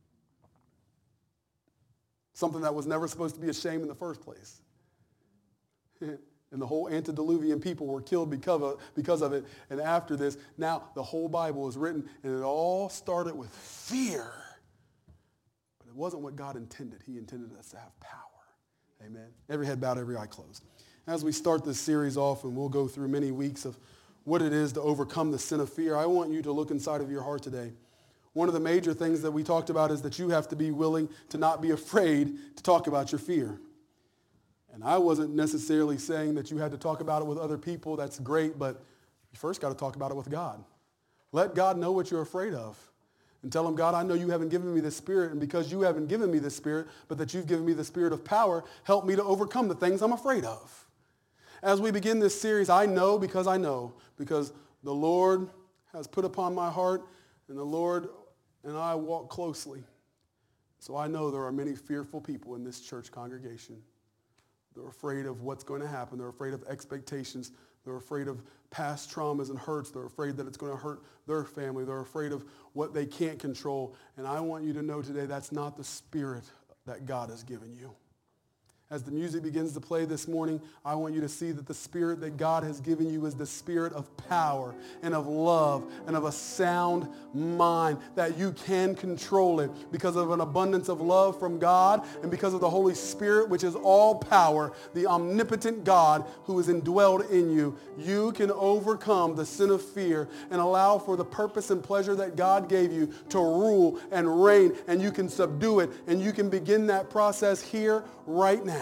Something that was never supposed to be a shame in the first place. And the whole antediluvian people were killed because of it. And after this, now the whole Bible is written, and it all started with fear. But it wasn't what God intended. He intended us to have power. Amen. Every head bowed, every eye closed. As we start this series off, and we'll go through many weeks of what it is to overcome the sin of fear, I want you to look inside of your heart today. One of the major things that we talked about is that you have to be willing to not be afraid to talk about your fear. And I wasn't necessarily saying that you had to talk about it with other people. That's great, but you first got to talk about it with God. Let God know what you're afraid of. And tell him, God, I know you haven't given me this spirit, and because you haven't given me this spirit, but that you've given me the spirit of power, help me to overcome the things I'm afraid of. As we begin this series, I know because the Lord has put upon my heart, and the Lord and I walk closely. So I know there are many fearful people in this church congregation. They're afraid of what's going to happen. They're afraid of expectations. They're afraid of past traumas and hurts. They're afraid that it's going to hurt their family. They're afraid of what they can't control. And I want you to know today that's not the spirit that God has given you. As the music begins to play this morning, I want you to see that the spirit that God has given you is the spirit of power and of love and of a sound mind, that you can control it because of an abundance of love from God and because of the Holy Spirit, which is all power, the omnipotent God who is indwelled in you. You can overcome the sin of fear and allow for the purpose and pleasure that God gave you to rule and reign, and you can subdue it, and you can begin that process here right now.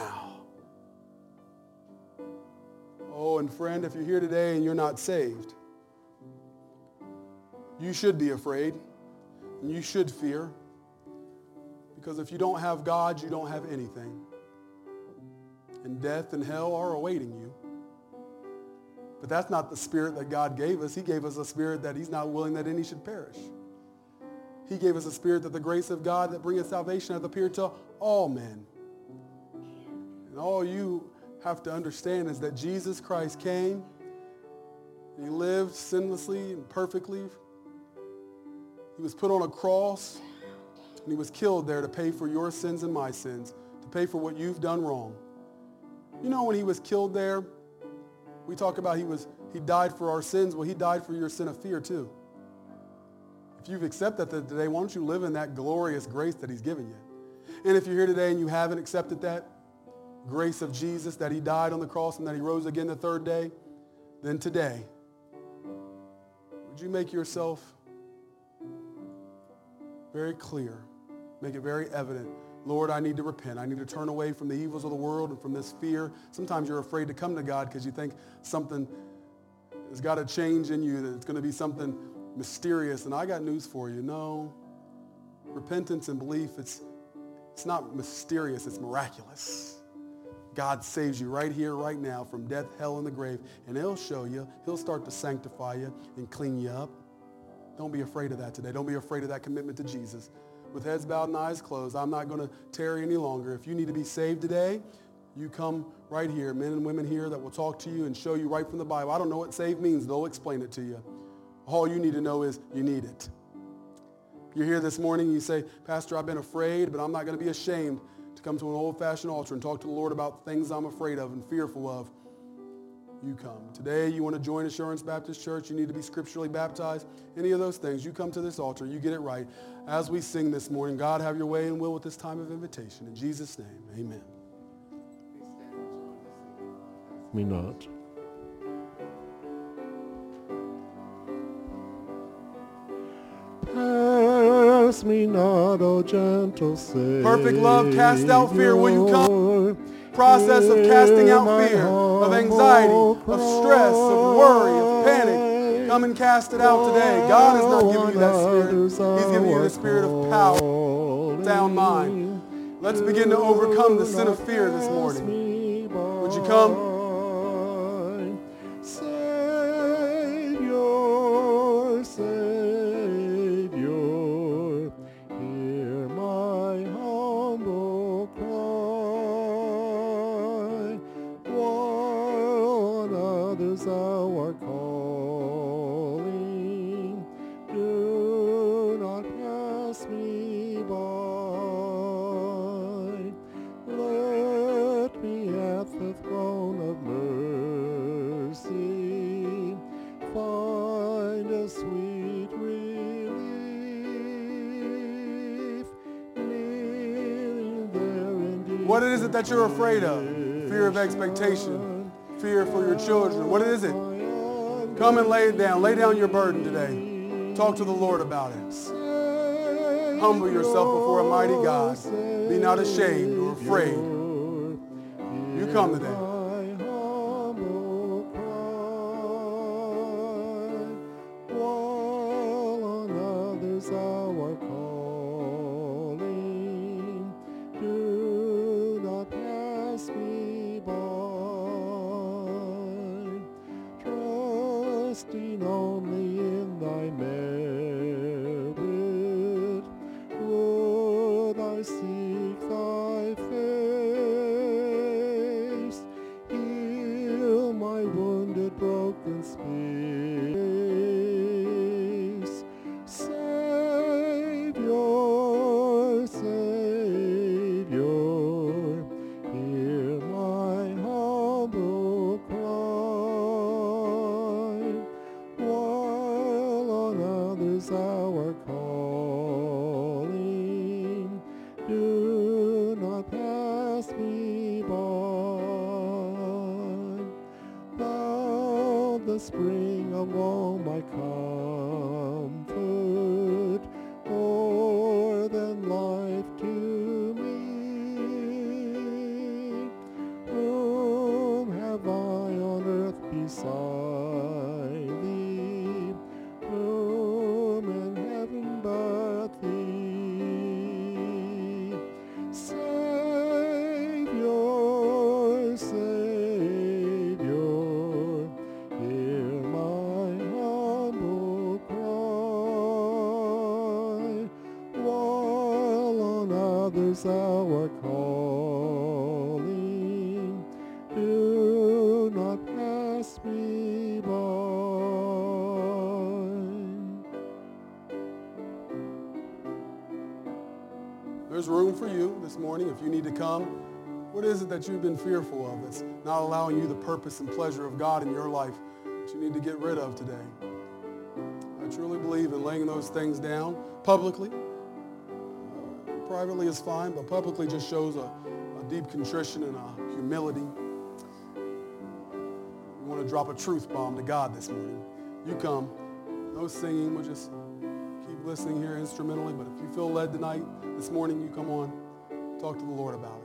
Oh, and friend, if you're here today and you're not saved, you should be afraid and you should fear, because if you don't have God, you don't have anything. And death and hell are awaiting you. But that's not the spirit that God gave us. He gave us a spirit that he's not willing that any should perish. He gave us a spirit that the grace of God that bringeth salvation hath appeared to all men. And all you have to understand is that Jesus Christ came, and he lived sinlessly and perfectly. He was put on a cross, and he was killed there to pay for your sins and my sins, to pay for what you've done wrong. You know, when he was killed there, we talk about he died for our sins. Well, he died for your sin of fear too. If you've accepted that today, why don't you live in that glorious grace that he's given you? And if you're here today and you haven't accepted that grace of Jesus, that he died on the cross and that he rose again the third day, then today, would you make yourself very clear, make it very evident, Lord, I need to repent. I need to turn away from the evils of the world and from this fear. Sometimes you're afraid to come to God because you think something has got to change in you, that it's going to be something mysterious. And I got news for you. No, repentance and belief, it's not mysterious, it's miraculous. God saves you right here, right now, from death, hell, and the grave. And he'll show you. He'll start to sanctify you and clean you up. Don't be afraid of that today. Don't be afraid of that commitment to Jesus. With heads bowed and eyes closed, I'm not going to tarry any longer. If you need to be saved today, you come right here. Men and women here that will talk to you and show you right from the Bible. I don't know what saved means. They'll explain it to you. All you need to know is you need it. You're here this morning and you say, Pastor, I've been afraid, but I'm not going to be ashamed to come to an old-fashioned altar and talk to the Lord about things I'm afraid of and fearful of. You come. Today, you want to join Assurance Baptist Church, you need to be scripturally baptized, any of those things, you come to this altar, you get it right. As we sing this morning, God, have your way and will with this time of invitation. In Jesus' name, amen.
Me not. Pass me not, O gentle Savior.
Perfect love cast out fear. Will you come? Process of casting out fear, of anxiety, of stress, of worry, of panic. Come and cast it out today. God has not given you that spirit. He's giving you the spirit of power, sound mind. Let's begin to overcome the sin of fear this morning. Would you come?
Savior,
What is it that you're afraid of? Fear of expectation, fear for your children. What is it? Come and lay it down. Lay down your burden today. Talk to the Lord about it. Humble yourself before a mighty God. Be not ashamed or afraid. You come today.
Our calling, do not pass me by.
There's room for you this morning if you need to come. What is it that you've been fearful of that's not allowing you the purpose and pleasure of God in your life that you need to get rid of today? I truly believe in laying those things down publicly. Privately is fine, but publicly just shows a deep contrition and a humility. We want to drop a truth bomb to God this morning. You come. No singing. We'll just keep listening here instrumentally. But if you feel led tonight, this morning, you come on. Talk to the Lord about it.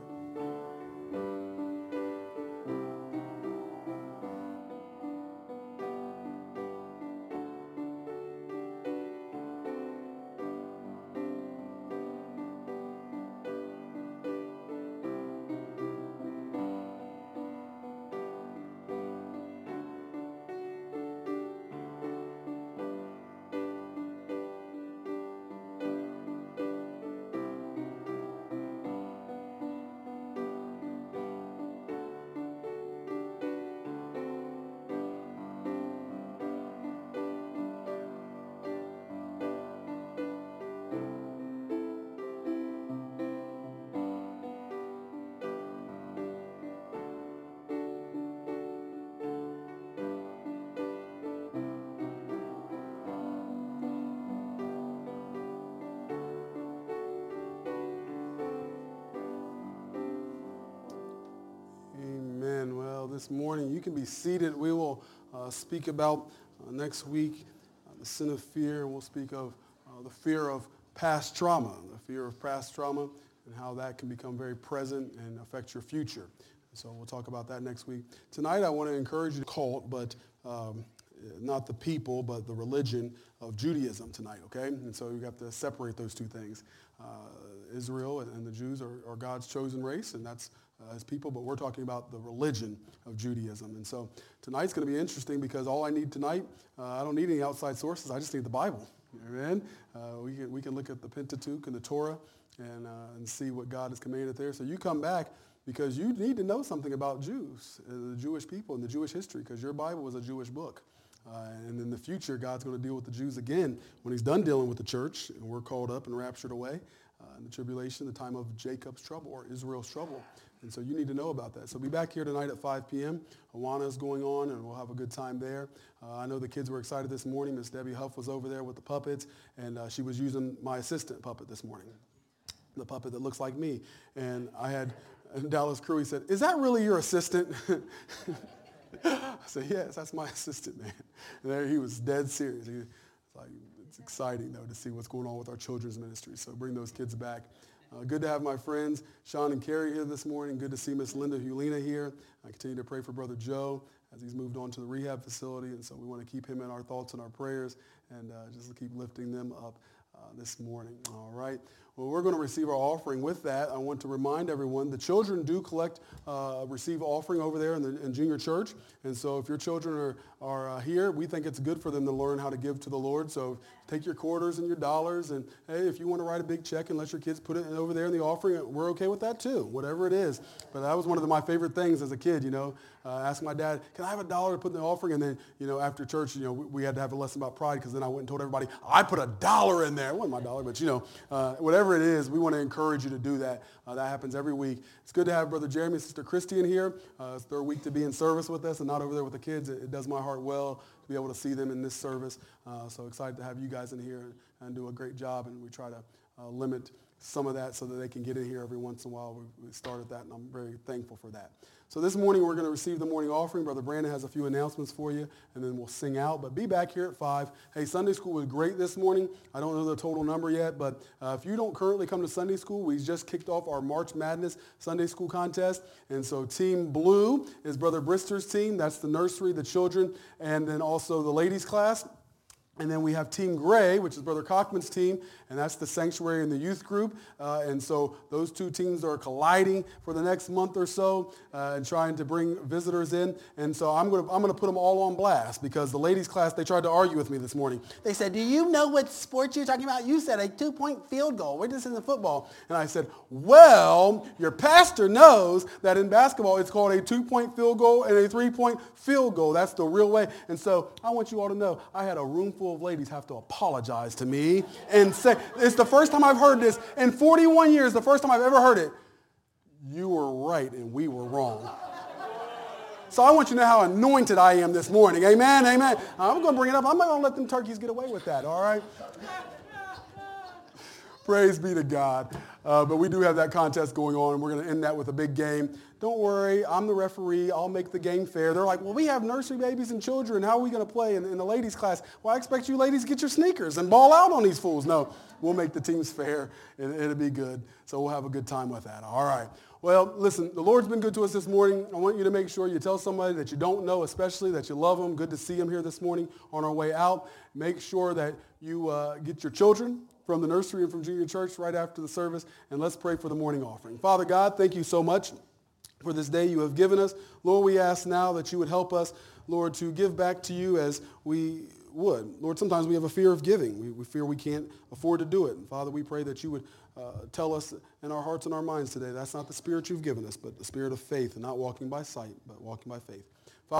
This morning. You can be seated. We will speak about next week the sin of fear, and we'll speak of the fear of past trauma, and how that can become very present and affect your future. So we'll talk about that next week. Tonight I want to encourage you to cult, but not the people, but the religion of Judaism tonight, okay? And so you have to separate those two things. Israel and the Jews are God's chosen race, and that's his people, but we're talking about the religion of Judaism. And so tonight's going to be interesting because all I need tonight, I don't need any outside sources. I just need the Bible. Amen? We can look at the Pentateuch and the Torah and see what God has commanded there. So you come back because you need to know something about Jews, the Jewish people and the Jewish history, because your Bible was a Jewish book. And in the future, God's going to deal with the Jews again when he's done dealing with the church, and we're called up and raptured away in the tribulation, the time of Jacob's trouble or Israel's trouble. And so you need to know about that. So be back here tonight at 5 p.m. Awana is going on, and we'll have a good time there. I know the kids were excited this morning. Miss Debbie Huff was over there with the puppets, and she was using my assistant puppet this morning, the puppet that looks like me. And I had And Dallas Crew, he said, is that really your assistant? I said, yes, that's my assistant, man. And there he was dead serious. It's exciting, though, to see what's going on with our children's ministry. So bring those kids back. Good to have my friends Sean and Carrie here this morning. Good to see Miss Linda Hulina here. I continue to pray for Brother Joe as he's moved on to the rehab facility. And so we want to keep him in our thoughts and our prayers and just keep lifting them up this morning. All right. Well, we're going to receive our offering. With that, I want to remind everyone the children do receive offering over there in junior church. And so if your children are here, we think it's good for them to learn how to give to the Lord. So take your quarters and your dollars. And, hey, if you want to write a big check and let your kids put it over there in the offering, we're okay with that too, whatever it is. But that was one of my favorite things as a kid, asking my dad, can I have $1 to put in the offering? And then, after church, we had to have a lesson about pride because then I went and told everybody, I put $1 in there. It wasn't my dollar, but, whatever it is, we want to encourage you to do that. That happens every week. It's good to have Brother Jeremy and Sister Christy in here. It's their week to be in service with us and not over there with the kids. It does my heart well to be able to see them in this service. So excited to have you guys in here and do a great job. And we try to limit some of that so that they can get in here every once in a while. We started that, and I'm very thankful for that. So this morning, we're going to receive the morning offering. Brother Brandon has a few announcements for you, and then we'll sing out. But be back here at 5. Hey, Sunday school was great this morning. I don't know the total number yet, but if you don't currently come to Sunday school, we just kicked off our March Madness Sunday school contest. And so Team Blue is Brother Brister's team. That's the nursery, the children, and then also the ladies' class. And then we have Team Gray, which is Brother Cockman's team, and that's the sanctuary and the youth group. And so those two teams are colliding for the next month or so and trying to bring visitors in. And so I'm going to put them all on blast because the ladies' class, they tried to argue with me this morning. They said, do you know what sport you're talking about? You said a 2-point field goal. We're just in the football. And I said, well, your pastor knows that in basketball it's called a 2-point field goal and a 3-point field goal. That's the real way. And so I want you all to know I had a room full of ladies have to apologize to me and say, it's the first time I've heard this in 41 years, the first time I've ever heard it. You were right and we were wrong. So I want you to know how anointed I am this morning. Amen, amen. I'm going to bring it up. I'm not going to let them turkeys get away with that, all right? Praise be to God. But we do have that contest going on, and we're going to end that with a big game. Don't worry, I'm the referee. I'll make the game fair. They're like, well, we have nursery babies and children. How are we going to play in the ladies' class? Well, I expect you ladies to get your sneakers and ball out on these fools. No, we'll make the teams fair, and it'll be good. So we'll have a good time with that. All right. Well, listen, the Lord's been good to us this morning. I want you to make sure you tell somebody that you don't know, especially that you love them. Good to see them here this morning on our way out. Make sure that you get your children from the nursery and from junior church right after the service, and let's pray for the morning offering. Father God, thank you so much for this day you have given us. Lord, we ask now that you would help us, Lord, to give back to you as we would. Lord, sometimes we have a fear of giving. We fear we can't afford to do it. And Father, we pray that you would tell us in our hearts and our minds today, that's not the spirit you've given us, but the spirit of faith, and not walking by sight, but walking by faith.